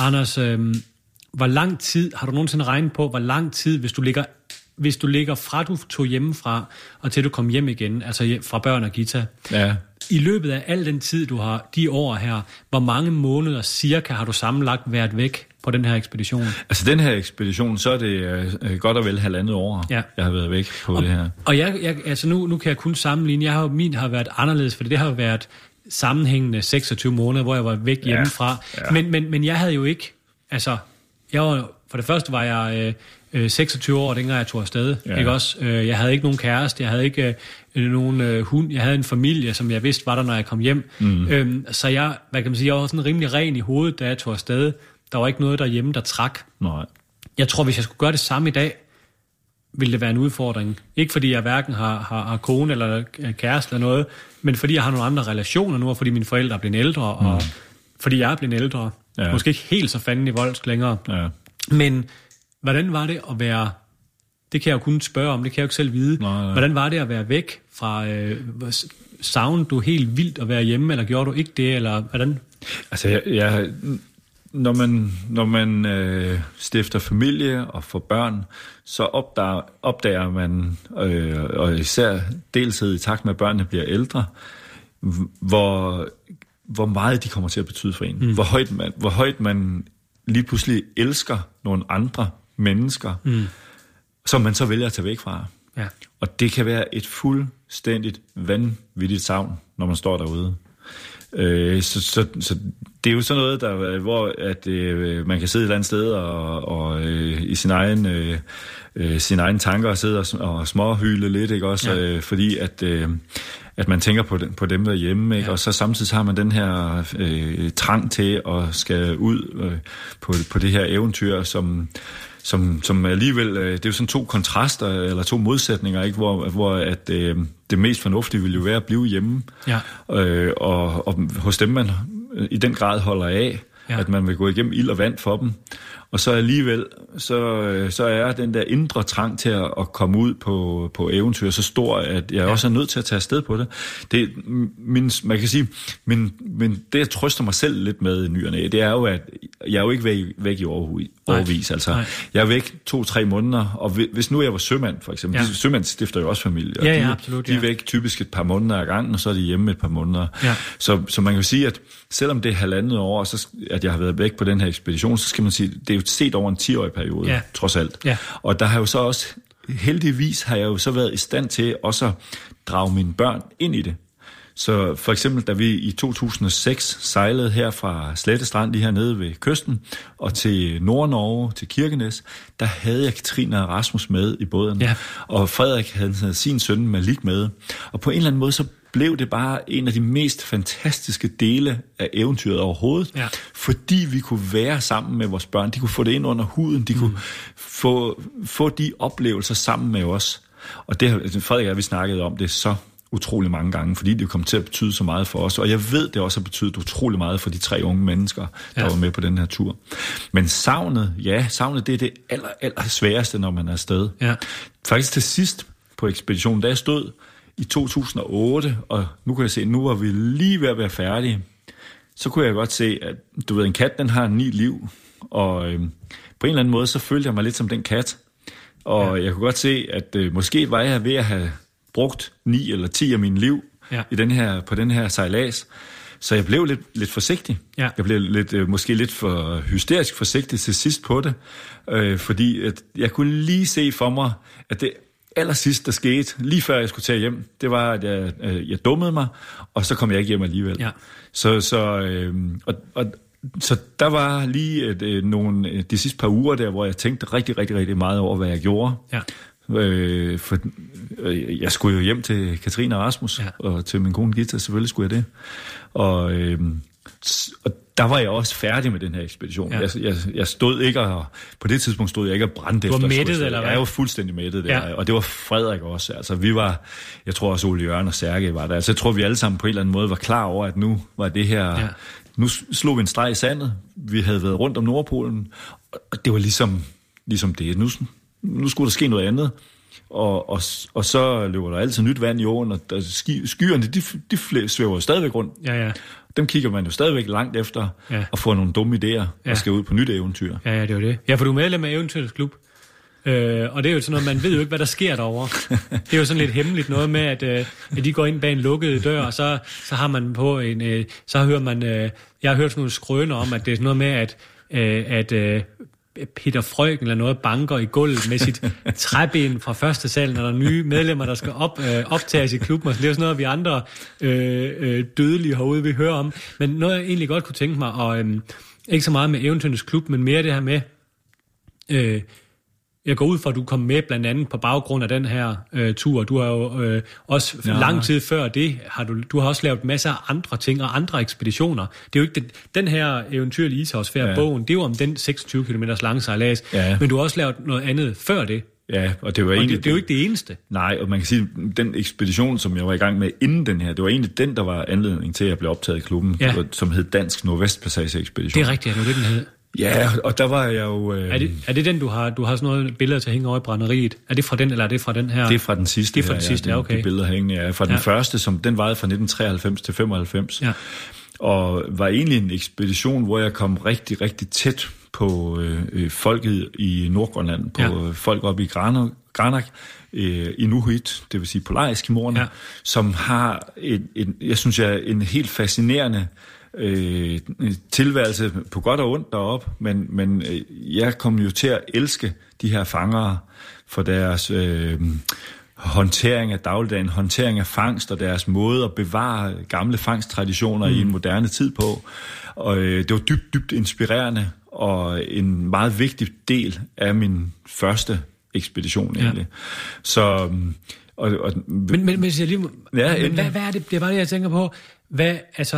Anders, øh, hvor lang tid, har du nogensinde regnet på, hvor lang tid, hvis du ligger, hvis du ligger fra du tog hjemmefra, og til du kom hjem igen, altså fra børn og Gita, ja. I løbet af al den tid, du har, de år her, hvor mange måneder cirka har du sammenlagt været væk på den her ekspedition? Altså den her ekspedition, så er det øh, godt og vel halvandet år, ja. jeg har været væk på og, det her. Og jeg, jeg, altså nu, nu kan jeg kun sammenligne, jeg har, min har været anderledes, for det har været sammenhængende seksogtyve måneder, hvor jeg var væk hjemmefra. Ja, ja. Men, men, men jeg havde jo ikke, altså, jeg var, for det første var jeg øh, seksogtyve år, dengang jeg tog afsted. Ja. Ikke også? Øh, jeg havde ikke nogen kæreste, jeg havde ikke øh, nogen øh, hund, jeg havde en familie, som jeg vidste var der, når jeg kom hjem. Mm. Øhm, så jeg, hvad kan man sige, jeg var sådan rimelig ren i hovedet, da jeg tog afsted. Der var ikke noget derhjemme, der trak. Nej. Jeg tror, hvis jeg skulle gøre det samme i dag, ville det være en udfordring. Ikke fordi jeg hverken har, har, har kone eller kæreste eller noget, men fordi jeg har nogle andre relationer nu, og fordi mine forældre er blevet ældre, mm. og fordi jeg er blevet ældre. Ja. Måske ikke helt så fanden i voldsk længere. Ja. Men hvordan var det at være... Det kan jeg jo kun spørge om, det kan jeg jo ikke selv vide. Nej, nej. Hvordan var det at være væk fra... Øh, savnede du helt vildt at være hjemme, eller gjorde du ikke det, eller hvordan? Altså, jeg... jeg Når man, når man øh, stifter familie og får børn, så opdager, opdager man, øh, og især deltid i takt med, at børnene bliver ældre, hvor, hvor meget de kommer til at betyde for en. Mm. Hvor, højt man, hvor højt man lige pludselig elsker nogle andre mennesker, mm. som man så vælger at tage væk fra. Ja. Og det kan være et fuldstændigt vanvittigt savn, når man står derude. Øh, så, så, så det er jo sådan noget, der, hvor at, øh, man kan sidde et eller andet sted og, og øh, i sin egen, øh, øh, sin egen tanker og sidde og, og småhyle lidt, ikke også? Ja. Øh, fordi at, øh, at man tænker på, den, på dem derhjemme, ikke? Ja. Og så samtidig har man den her øh, trang til at skal ud øh, på, på det her eventyr, som... Som, som alligevel, det er jo sådan to kontraster, eller to modsætninger, ikke? Hvor, hvor at, øh, det mest fornuftige ville jo være at blive hjemme, ja. øh, og, og hos dem, man i den grad holder af, ja. At man vil gå igennem ild og vand for dem. Og så alligevel, så, så er den der indre trang til at, at komme ud på, på eventyr så stor, at jeg ja. Også er nødt til at tage afsted på det. Det min, man kan sige, men, men det jeg trøster mig selv lidt med i ny og næ, det er jo, at jeg er jo ikke væk, væk i overvis. Altså, Nej. Jeg er væk to-tre måneder, og hvis nu jeg var sømand, for eksempel, ja. Sømand stifter jo også familie, og ja, de, ja, absolut, de er væk typisk et par måneder ad gangen, og så er de hjemme et par måneder. Ja. Så, så man kan jo sige, at selvom det er halvandet år, så, at jeg har været væk på den her ekspedition, så skal man sige, det er jo set over en ti-årig periode, ja. Trods alt. Ja. Og der har jo så også, heldigvis har jeg jo så været i stand til også at drage mine børn ind i det. Så for eksempel, da vi i to tusind og seks sejlede her fra Slette Strand lige hernede ved kysten, og til Nord-Norge, til Kirkenes, der havde jeg Katrine og Rasmus med i båden. Ja. Og Frederik havde sin søn Malik med. Og på en eller anden måde, så blev det bare en af de mest fantastiske dele af eventyret overhovedet, ja. Fordi vi kunne være sammen med vores børn, de kunne få det ind under huden, de mm. kunne få, få de oplevelser sammen med os. Og det har Frederik og jeg, vi snakket om det så utrolig mange gange, fordi det kom til at betyde så meget for os, og jeg ved, det også har betydet utrolig meget for de tre unge mennesker, der ja. Var med på den her tur. Men savnet, ja, savnet, det er det aller, aller sværeste, når man er afsted. Ja. Faktisk til sidst på ekspeditionen, da jeg stod i to tusind og otte, og nu kan jeg se, nu var vi lige ved at være færdige, så kunne jeg godt se, at du ved, en kat, den har ni liv, og øh, på en eller anden måde, så følte jeg mig lidt som den kat, og ja. Jeg kunne godt se, at øh, måske var jeg ved at have brugt ni eller ti af min liv ja. I den her, på den her sejlads, så jeg blev lidt, lidt forsigtig. Ja. Jeg blev lidt, øh, måske lidt for hysterisk forsigtig til sidst på det, øh, fordi at jeg kunne lige se for mig, at det allersidst, der skete, lige før jeg skulle tage hjem, det var, at jeg, øh, jeg dummede mig, og så kom jeg ikke hjem alligevel. Ja. Så, så, øh, og, og, så der var lige et, øh, nogle, de sidste par uger der, hvor jeg tænkte rigtig, rigtig, rigtig meget over, hvad jeg gjorde. Ja. Øh, for øh, jeg skulle jo hjem til Katrine og Rasmus, ja. Og til min kone Gita, selvfølgelig skulle jeg det. Og, øh, og der var jeg også færdig med den her ekspedition. Ja. Jeg, jeg, jeg stod ikke og, på det tidspunkt stod jeg ikke og brændte efter. Du var mættet, eller hvad? Jeg var fuldstændig mættet der, ja. Og det var Frederik også. Altså vi var, jeg tror også Ole Jørgen og Sergej var der. Altså jeg tror vi alle sammen på en eller anden måde var klar over, at nu var det her, ja. Nu slog vi en streg i sandet. Vi havde været rundt om Nordpolen, og det var ligesom, ligesom det. Nu, nu skulle der ske noget andet. Og, og, og så løber der altid nyt vand i åen, og der, sky, skyerne, de, de svæver stadigvæk rundt. Ja, ja. Dem kigger man jo stadigvæk langt efter, ja. Og får nogle dumme idéer, ja. Og skal ud på nyt eventyr. Ja, ja, det er jo det. Ja, for du er medlem af Eventyrets Klub. Øh, og det er jo sådan noget, man ved jo ikke, hvad der sker derovre. Det er jo sådan lidt hemmeligt noget med, at, øh, at de går ind bag en lukket dør, og så, så har man på en... Øh, så hører man... Øh, jeg har hørt sådan nogle skrøner om, at det er sådan noget med, at... Øh, at øh, Peter Frøken eller noget banker i gulvet med sit træben fra første sal, når der er nye medlemmer, der skal op, øh, optages i klubben. Og så det er jo sådan noget, vi andre øh, øh, dødelige herude vil høre om. Men noget, jeg egentlig godt kunne tænke mig, og øh, ikke så meget med Eventyrernes Klub, men mere det her med... Øh, Jeg går ud fra, at du kom med blandt andet på baggrund af den her øh, tur. Du har jo øh, også ja. lang tid før det, har du, du har også lavet masser af andre ting og andre ekspeditioner. Det er jo ikke den, den her eventyrlige ishavsfærd-bogen, ja. Det er jo om den seksogtyve kilometer lange sejlads, ja. Men du har også lavet noget andet før det. Ja, og det var og egentlig... Det, det er jo ikke det eneste. Nej, og man kan sige, den ekspedition, som jeg var i gang med inden den her, det var egentlig den, der var anledning til, at jeg blev optaget i klubben, ja. Som hed Dansk Nordvestpassage-ekspedition. Det er rigtigt, det var det, den hed. Ja, og der var jeg jo... Øh... Er, det, er det den, du har du har sådan noget billeder til at hænge over i brænderiet? Er det fra den, eller er det fra den her? Det er fra den sidste. Det er fra den her, sidste, ja, okay. De billeder hængende, ja. Fra ja. Den første, som den varede fra nitten treoghalvfems til femoghalvfems. Ja. Og var egentlig en ekspedition, hvor jeg kom rigtig, rigtig tæt på øh, folket i Nordgrønland, på ja. Folk oppe i Granak, Granak øh, Inuit, det vil sige polareskimoerne, ja. Som har, en, en, jeg synes, jeg en helt fascinerende øh, tilværelse på godt og ondt deroppe, men, men øh, jeg kom jo til at elske de her fangere for deres øh, håndtering af dagligdagen, håndtering af fangst og deres måde at bevare gamle fangsttraditioner mm. i en moderne tid på. Og øh, det var dybt, dybt inspirerende og en meget vigtig del af min første ekspedition egentlig. Ja. Så... Og, og, men, men, hvis jeg lige... Ja, men hvad, hvad er det? Det var det, jeg tænker på. Hvad, altså...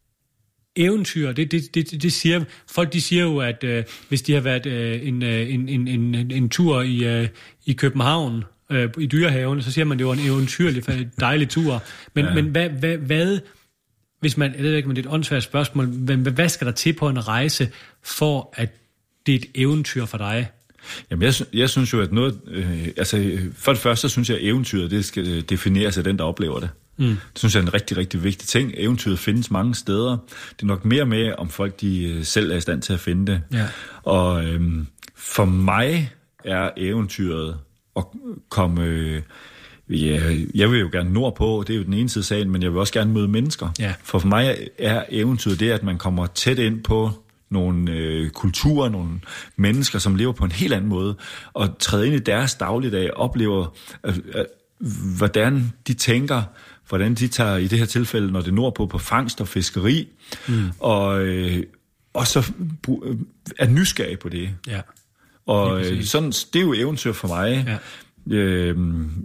Eventyr, det, det, det, det siger... Folk, de siger jo, at øh, hvis de har været øh, en, en, en, en, en tur i, øh, i København, øh, i Dyrehaven, så siger man, at det var en eventyrlig, dejlig tur. Men, ja. men hvad, hvad, hvad... Hvis man... Jeg ved ikke, men det er et åndssvagt spørgsmål. Men hvad skal der til på en rejse, for at det er et eventyr for dig? Jamen, jeg, jeg synes jo, at noget... Øh, altså, for det første, så synes jeg, at eventyret, det skal defineres af den, der oplever det. Mm. Det synes jeg er en rigtig, rigtig vigtig ting. Eventyret findes mange steder. Det er nok mere med, om folk de selv er i stand til at finde det. Ja. Og øh, for mig er eventyret at komme... Øh, ja, jeg vil jo gerne nordpå, det er jo den ene side af sagen, men jeg vil også gerne møde mennesker. Ja. For for mig er eventyret det, at man kommer tæt ind på nogle øh, kulturer, nogle mennesker, som lever på en helt anden måde, og træder ind i deres dagligdag, oplever, øh, øh, hvordan de tænker, hvordan de tager, i det her tilfælde, når det er nordpå, på fangst og fiskeri, mm. og, øh, og så øh, er nysgerrig på det. Ja. Og øh, sådan, det er jo eventyr for mig. Ja. Øh,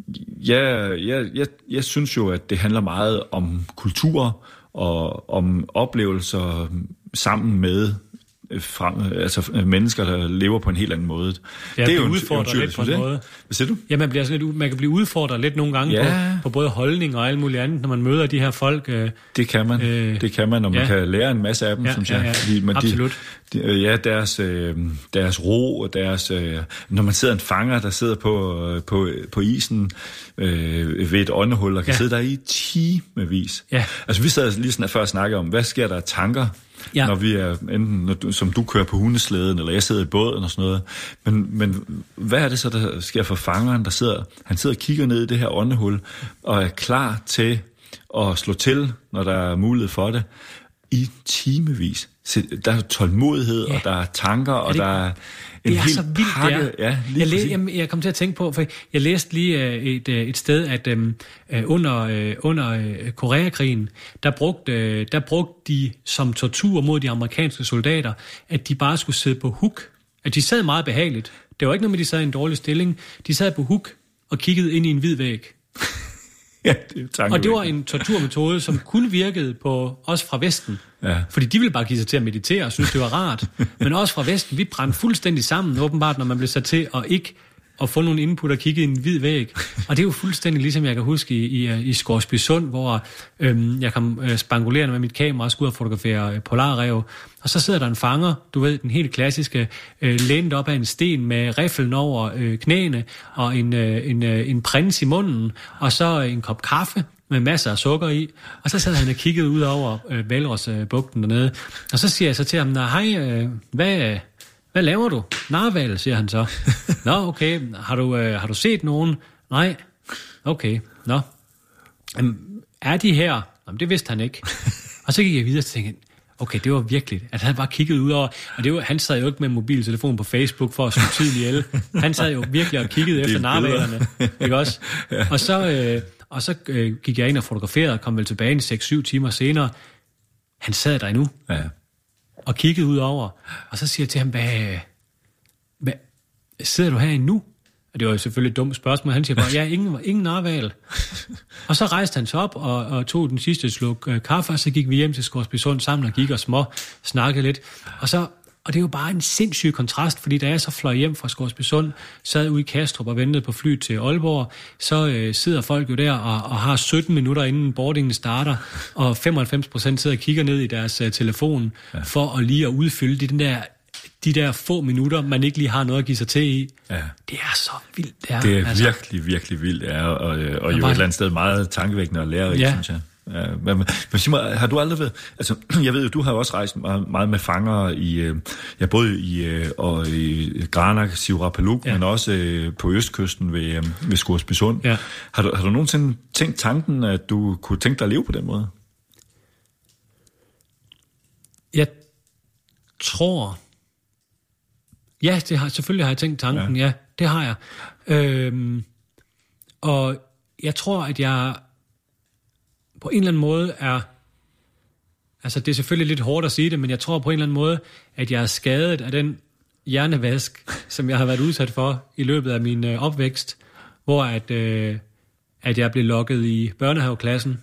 jeg, jeg, jeg, jeg synes jo, at det handler meget om kultur og om oplevelser sammen med frem, altså mennesker, der lever på en helt anden måde. Ja, det er jo udfordret lidt på en måde. Hvad siger du? Ja, man, bliver sådan lidt, man kan blive udfordret lidt nogle gange ja. på, på både holdning og alt muligt andet, når man møder de her folk. Øh, det kan man, øh, det kan man, og man ja. kan lære en masse af dem, ja, synes ja, jeg. Ja, Fordi, men absolut. De, de, ja, deres, øh, deres ro og deres... Øh, når man sidder en fanger, der sidder på, øh, på, på isen øh, ved et åndehul, og kan ja. sidde der i timevis. Ja. Altså, vi sad lige sådan før snakke om, hvad sker der af tanker, ja. når vi er enten, når du, som du kører på hundeslæden, eller jeg sidder i båden og sådan noget. Men, men hvad er det så, der sker for fangeren, der sidder, han sidder og kigger ned i det her åndehul, og er klar til at slå til, når der er mulighed for det, i timevis. Så der er tålmodighed, ja. og der er tanker, og det, der er en hel pakke. Det er. Ja, jeg, læ- jeg, jeg kom til at tænke på, for jeg læste lige et, et sted, at um, under, under Koreakrigen, der brugte, der brugte de som tortur mod de amerikanske soldater, at de bare skulle sidde på huk. At de sad meget behageligt. Det var ikke noget med, at de sad i en dårlig stilling. De sad på huk og kiggede ind i en hvid væg. Ja, det er og det var en torturmetode, som kun virkede på os fra Vesten. Ja. Fordi de ville bare give sig til at meditere og synes, det var rart. Men også fra Vesten, vi brændte fuldstændig sammen, åbenbart, når man blev sat til at ikke og få nogle input og kigge i en hvid væg. Og det er jo fuldstændig ligesom jeg kan huske i, i, i Scoresbysund, hvor øhm, jeg kom øh, spangulerende med mit kamera og skulle ud og fotografere øh, polarrev. Og så sidder der en fanger, du ved, den helt klassiske, øh, lænet op af en sten med riffelen over øh, knæene, og en, øh, en, øh, en prins i munden, og så øh, en kop kaffe med masser af sukker i. Og så sad han og kiggede ud over øh, Hvalros-bugten dernede. Og så siger jeg så til ham, hej, øh, hvad... Hvad laver du? Narval, siger han så. Nå, okay. Har du, øh, har du set nogen? Nej. Okay. Nå. Jamen, er de her? Jamen, det vidste han ikke. Og så gik jeg videre og tænkte, okay, det var virkelig, at han bare kiggede ud over, og det var, han sad jo ikke med mobiltelefon på Facebook for at slå tiden ihjel. Han sad jo virkelig og kiggede efter narvalerne. Ikke også? Ja. Og så, øh, og så øh, gik jeg ind og fotograferede og kom vel tilbage en seks syv timer senere. Han sad der endnu. Ja. Og kiggede ud over, og så siger jeg til ham, hvad, hvad sidder du her endnu? Og det var jo selvfølgelig et dumt spørgsmål. Han siger bare, ja, ingen, ingen narval. Og så rejste han sig op og, og tog den sidste sluk øh, kaffe, og så gik vi hjem til Scoresbysund sammen og gik og små snakkede lidt. Og så Og det er jo bare en sindssyg kontrast, fordi da jeg så fløj hjem fra Scoresbysund, sad ude i Kastrup og ventede på flyet til Aalborg, så øh, sidder folk jo der og, og har sytten minutter inden boardingen starter, og femoghalvfems procent sidder og kigger ned i deres øh, telefon, ja. for at lige at udfylde de, den der, de der få minutter, man ikke lige har noget at give sig til i. Ja. Det er så vildt. Det er, det er altså virkelig, virkelig vildt, ja, og, og, og jo bare et eller andet sted meget tankevækkende og lærerigt, ja. synes jeg. Ja, men, men sig mig, har du aldrig været, altså jeg ved jo, du har jo også rejst meget, meget med fanger i, ja, både i, og i Granak, Siurapaluk, ja. men også øh, på østkysten ved, ved Scoresbysund. Ja. Har, du, har du nogensinde tænkt tanken, at du kunne tænke dig at leve på den måde? Jeg tror, ja, det har, selvfølgelig har jeg tænkt tanken, ja, ja det har jeg. Øhm, og jeg tror, at jeg på en eller anden måde er, altså det er selvfølgelig lidt hårdt at sige det, men jeg tror på en eller anden måde, at jeg er skadet af den hjernevask, som jeg har været udsat for i løbet af min øh, opvækst, hvor at, øh, at jeg blev lokket i børnehaveklassen,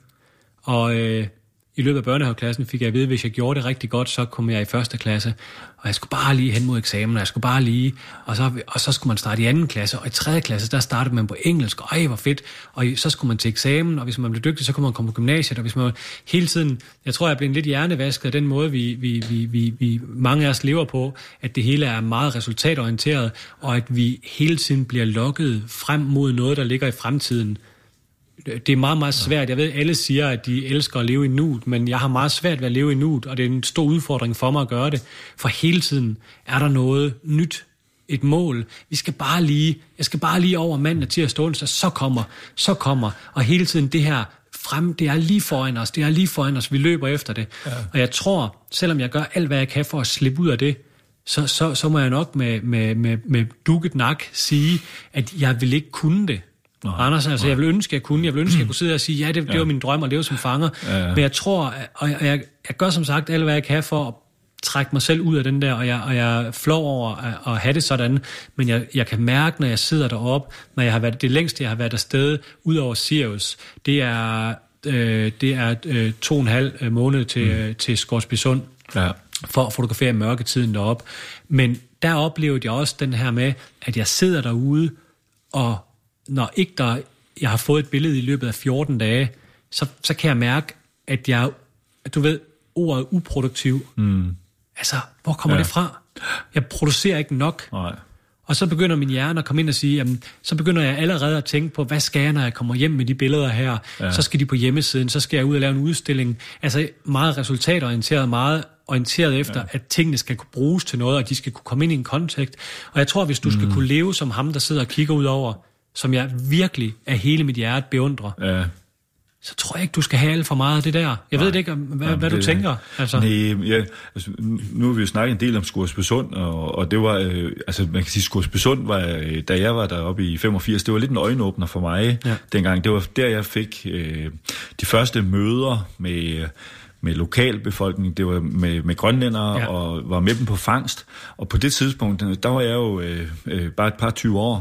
og øh, i løbet af børnehaveklassen fik jeg at vide, at hvis jeg gjorde det rigtig godt, så kom jeg i første klasse, og jeg skulle bare lige hen mod eksamen, og jeg skulle bare lige, og så, og så skulle man starte i anden klasse, og i tredje klasse, der startede man på engelsk, og ej, hvor fedt, og så skulle man til eksamen, og hvis man blev dygtig, så kunne man komme på gymnasiet, og hvis man hele tiden, jeg tror, jeg blev lidt hjernevasket af den måde, vi, vi, vi, vi, vi mange af os lever på, at det hele er meget resultatorienteret, og at vi hele tiden bliver lokket frem mod noget, der ligger i fremtiden. Det er meget, meget svært. Jeg ved, alle siger, at de elsker at leve i nuet, men jeg har meget svært ved at leve i nuet, og det er en stor udfordring for mig at gøre det. For hele tiden er der noget nyt, et mål. Vi skal bare lige, jeg skal bare lige over mandag, tirsdag, onsdag, så kommer, så kommer. Og hele tiden det her frem, det er lige foran os, det er lige foran os, vi løber efter det. Ja. Og jeg tror, selvom jeg gør alt, hvad jeg kan for at slippe ud af det, så, så, så må jeg nok med, med, med, med dukket nak sige, at jeg vil ikke kunne det. Nå, Anders, altså jeg vil ønske, jeg kunne, jeg vil ønske, jeg kunne sidde og sige, ja, det, det ja. var min drøm at leve som fanger, ja, ja. men jeg tror, og jeg, jeg, jeg gør som sagt alt, hvad jeg kan for at trække mig selv ud af den der, og jeg, og jeg er flov over at, at have det sådan, men jeg, jeg kan mærke, når jeg sidder deroppe, når jeg har været, det længste, jeg har været afsted, ud over Sirius, det er, øh, det er øh, to og en halv måned til, mm. øh, til Scoresbysund, ja. for at fotografere mørketiden deroppe, men der oplevede jeg også den her med, at jeg sidder derude, og når ikke der, jeg har fået et billede i løbet af fjorten dage, så, så kan jeg mærke, at jeg, at du ved, ordet uproduktiv, mm. altså, hvor kommer ja. det fra? Jeg producerer ikke nok. Nej. Og så begynder min hjerne at komme ind og sige, jamen, så begynder jeg allerede at tænke på, hvad skal jeg, når jeg kommer hjem med de billeder her? Ja. Så skal de på hjemmesiden, så skal jeg ud og lave en udstilling. Altså meget resultatorienteret, meget orienteret efter, ja. at tingene skal kunne bruges til noget, og de skal kunne komme ind i en kontekst. Og jeg tror, hvis du mm. skal kunne leve som ham, der sidder og kigger ud over, som jeg virkelig af hele mit hjerte beundrer, ja. så tror jeg ikke, du skal have alt for meget af det der. Jeg Nej. ved ikke, hvad, Nej, hvad det, du tænker. Altså. Nej, ja, altså, nu har vi jo snakket en del om Scoresbysund, og, og det var, øh, altså man kan sige, Scoresbysund var, da jeg var deroppe i femogfirs, det var lidt en øjenåbner for mig ja. dengang. Det var der, jeg fik øh, de første møder med med lokalbefolkningen, det var med, med grønlændere, ja. og var med dem på fangst. Og på det tidspunkt, der var jeg jo øh, øh, bare et par tyve år,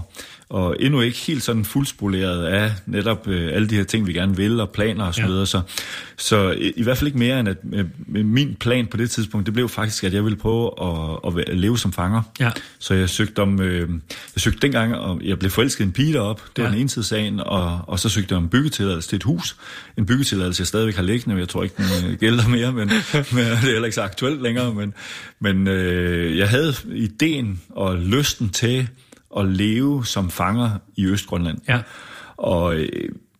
og endnu ikke helt sådan fuldspoleret af netop øh, alle de her ting, vi gerne vil, og planer og så videre. Ja. Så, så i, i hvert fald ikke mere end, at øh, min plan på det tidspunkt, det blev faktisk, at jeg ville prøve at, at leve som fanger. Ja. Så jeg søgte om, øh, jeg søgte dengang, og jeg blev forelsket en pige derop, det var ja. den ene side sagen, og, og så søgte jeg om byggetilladelse til et hus. En byggetilladelse, jeg stadigvæk har liggende, men jeg tror ikke, den øh, gælder mere, men, men det er heller ikke så aktuelt længere, men, men øh, jeg havde ideen og lysten til at leve som fanger i Østgrønland. Ja. Og øh,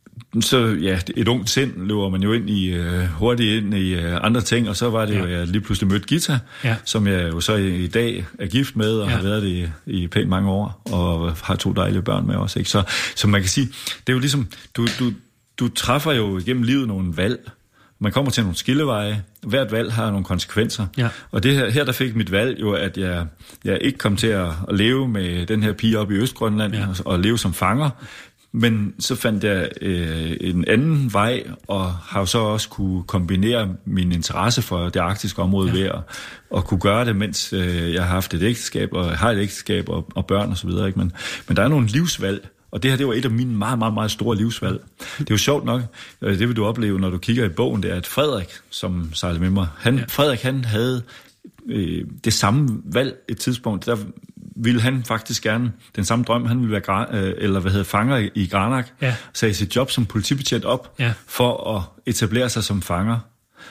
så ja, et ungt sind løber man jo ind i, øh, hurtigt ind i øh, andre ting, og så var det ja. jo, jeg lige pludselig mødte Gita, ja. som jeg jo så i, i dag er gift med, og ja. har været det i, i pænt mange år, og har to dejlige børn med også. Ikke? Så, så man kan sige, det er jo ligesom, du, du, du træffer jo igennem livet nogle valg. Man kommer til nogle skilleveje. Hvert valg har nogle konsekvenser. Ja. Og det her, her, der fik mit valg jo, at jeg, jeg ikke kom til at, at leve med den her pige oppe i Østgrønland, ja. og, og leve som fanger. Men så fandt jeg øh, en anden vej, og har jo så også kunne kombinere min interesse for det arktiske område ja. ved at, at kunne gøre det, mens øh, jeg har haft et ægteskab, og har et ægteskab, og, og børn og så videre. Ikke? Men, men der er nogle livsvalg, og det her, det var et af mine meget, meget, meget store livsvalg. Det er jo sjovt nok, det vil du opleve, når du kigger i bogen, det er, at Frederik, som sejlede med mig, han, ja. Frederik, han havde øh, det samme valg et tidspunkt. Der ville han faktisk gerne, den samme drøm, han ville være øh, eller hvad hedder, fanger i Granak, ja. sagde sit job som politibetjent op, ja. for at etablere sig som fanger.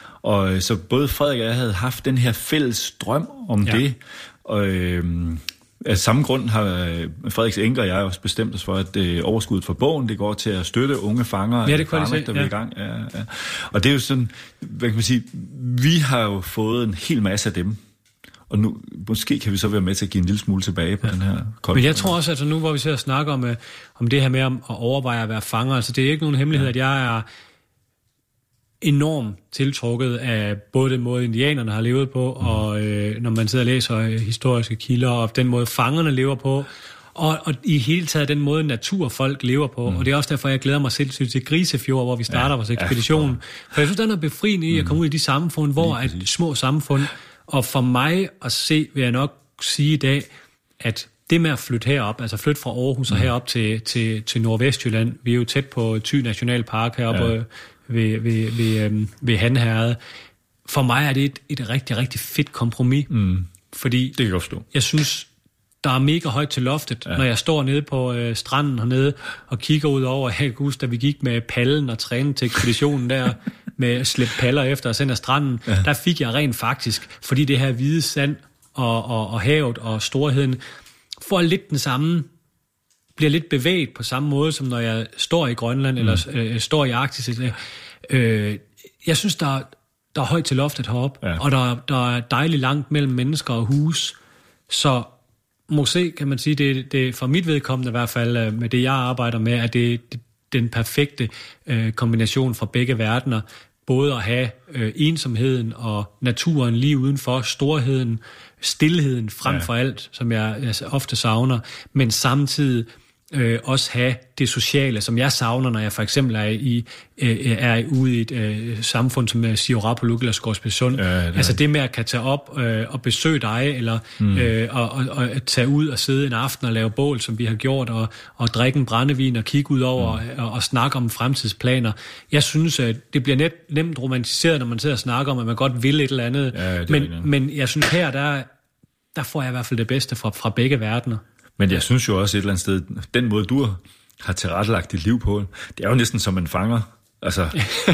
Og øh, så både Frederik og jeg havde haft den her fælles drøm om ja. det, og øh, af samme grund har Frederiks enke og jeg også bestemt os for, at det overskuddet fra bogen, det går til at støtte unge fanger, ja, det Granak, der vil ja. i gang. Ja, ja. Og det er jo sådan, hvad kan man sige, vi har jo fået en hel masse af dem, og nu måske kan vi så være med til at give en lille smule tilbage på ja. den her kolde. Men jeg tror også, at altså nu hvor vi ser og snakker om, om det her med at overveje at være fanger, altså det er ikke nogen hemmelighed, ja. at jeg er enormt tiltrukket af både den måde, indianerne har levet på, mm. og øh, når man sidder og læser historiske kilder, og den måde, fangerne lever på, og, og i hele taget den måde, naturfolk lever på. Mm. Og det er også derfor, jeg glæder mig selv til Grisefjord, hvor vi starter ja, vores ekspedition. Ja, for jeg synes, der er noget befriende i at komme ud i de samfund, hvor er små samfund. Og for mig at se, vil jeg nok sige i dag, at det med at flytte herop, altså flytte fra Aarhus mm. og herop til, til, til Nordvestjylland, vi er jo tæt på Thy Nationalpark heroppe, ja. ved, ved, ved, øhm, ved Hanherred. For mig er det et, et rigtig, rigtig fedt kompromis. Mm. Fordi det kan jeg forstå. Jeg synes, der er mega højt til loftet, ja. når jeg står nede på øh, stranden hernede og kigger ud over, jeg kan huske, da vi gik med pallen og trænede til ekspeditionen der, med at slæbe paller efter os ind af stranden, ja. der fik jeg rent faktisk, fordi det her hvide sand og, og, og havet og storheden får lidt den samme, bliver lidt bevæget på samme måde, som når jeg står i Grønland, mm. eller øh, står i Arktis. Øh, jeg synes, der, der er højt til loftet heroppe, ja. og der, der er dejligt langt mellem mennesker og hus. Så måske kan man sige, det, det for mit vedkommende i hvert fald, med det jeg arbejder med, at det, det den perfekte øh, kombination fra begge verdener. Både at have øh, ensomheden og naturen lige udenfor, storheden, stilheden frem ja. for alt, som jeg, jeg ofte savner, men samtidig øh, også have det sociale, som jeg savner, når jeg for eksempel er, i, øh, er ude i et øh, samfund som Siorapoluk eller Skorpesund. Ja, det altså det med at kan tage op øh, og besøge dig, eller mm. øh, og, og, og tage ud og sidde en aften og lave bål, som vi har gjort, og, og drikke en brændevin og kigge ud over mm. og, og snakke om fremtidsplaner. Jeg synes, at det bliver net, nemt romantiseret, når man sidder og snakker om, at man godt vil et eller andet. Ja, men, men jeg synes her, der, der får jeg i hvert fald det bedste fra, fra begge verdener. Men jeg synes jo også et eller andet sted, den måde, du har tilrettelagt dit liv på, det er jo næsten som en fanger. Altså,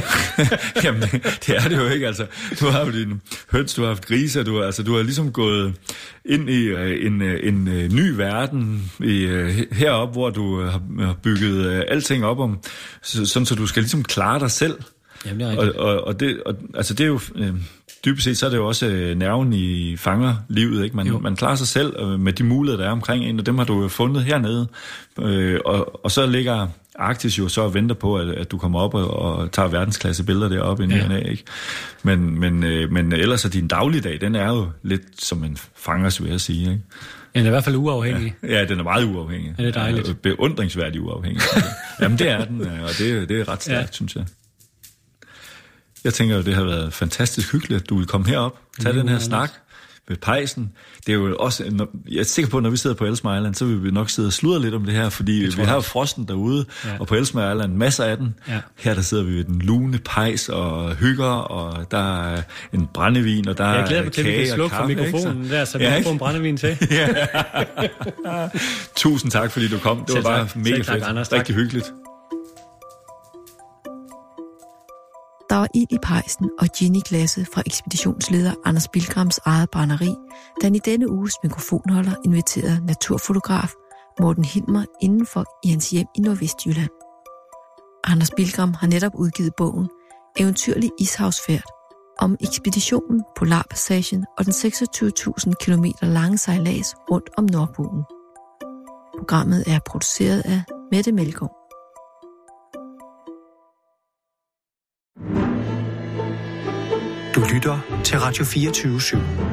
jamen, det er det jo ikke. Altså, du har jo din høns, du har haft griser, du, altså, du har ligesom gået ind i uh, en, uh, en uh, ny verden i, uh, heroppe, hvor du uh, har bygget uh, alting op om, så, sådan så du skal ligesom klare dig selv. Jamen, det er rigtigt. Og, og, og, det, og altså, det er jo... Uh, dybest set, så er det jo også øh, nerven i fangerlivet, ikke? Man, man klarer sig selv øh, med de muligheder, der er omkring en, og dem har du jo fundet hernede. Øh, og, og så ligger Arktis jo så og venter på, at, at du kommer op og, og tager verdensklasse billeder deroppe i ja. N A, ikke? Men, men, øh, men ellers er din dagligdag, den er jo lidt som en fangers, vil jeg sige, ikke? Ja, den er i hvert fald uafhængig. Ja, ja, den er meget uafhængig. Ja, det er dejligt. Ja, beundringsværdig uafhængig. Jamen, det er den, og det, det er ret stærkt, ja. synes jeg. Jeg tænker jo, det har været fantastisk hyggeligt, at du vil komme herop, tage den her snak. ved pejsen. Det er jo også, når, jeg er sikker på, at når vi sidder på Ellesmere Island, så vil vi nok sidde og sludre lidt om det her, fordi det vi har jo frosten derude, ja. Og på Ellesmere Island masser af den. Ja. Her der sidder vi ved den lune pejs og hygger, og der er en brændevin, og der er kage og kaffe. Jeg glæder mig til, at vi kan slukke for mikrofonen der, så vi ja, kan få en brændevin til. Tusind tak, fordi du kom. Det Selv var bare tak. mega Selv fedt. Tak, Anders, tak. Rigtig hyggeligt. Der var ild i pejsen og gin i glasset fra ekspeditionsleder Anders Bilgrams eget brænderi, da han i denne uges mikrofonholder inviterede naturfotograf Morten Hilmer indenfor i hans hjem i Nordvestjylland. Anders Bilgram har netop udgivet bogen Eventyrlig ishavsfærd om ekspeditionen Polarpassagen og den seksogtyve tusind kilometer lange sejlads rundt om Nordpolen. Programmet er produceret af Mette Melgaard. Du lytter til Radio fireogtyve syv.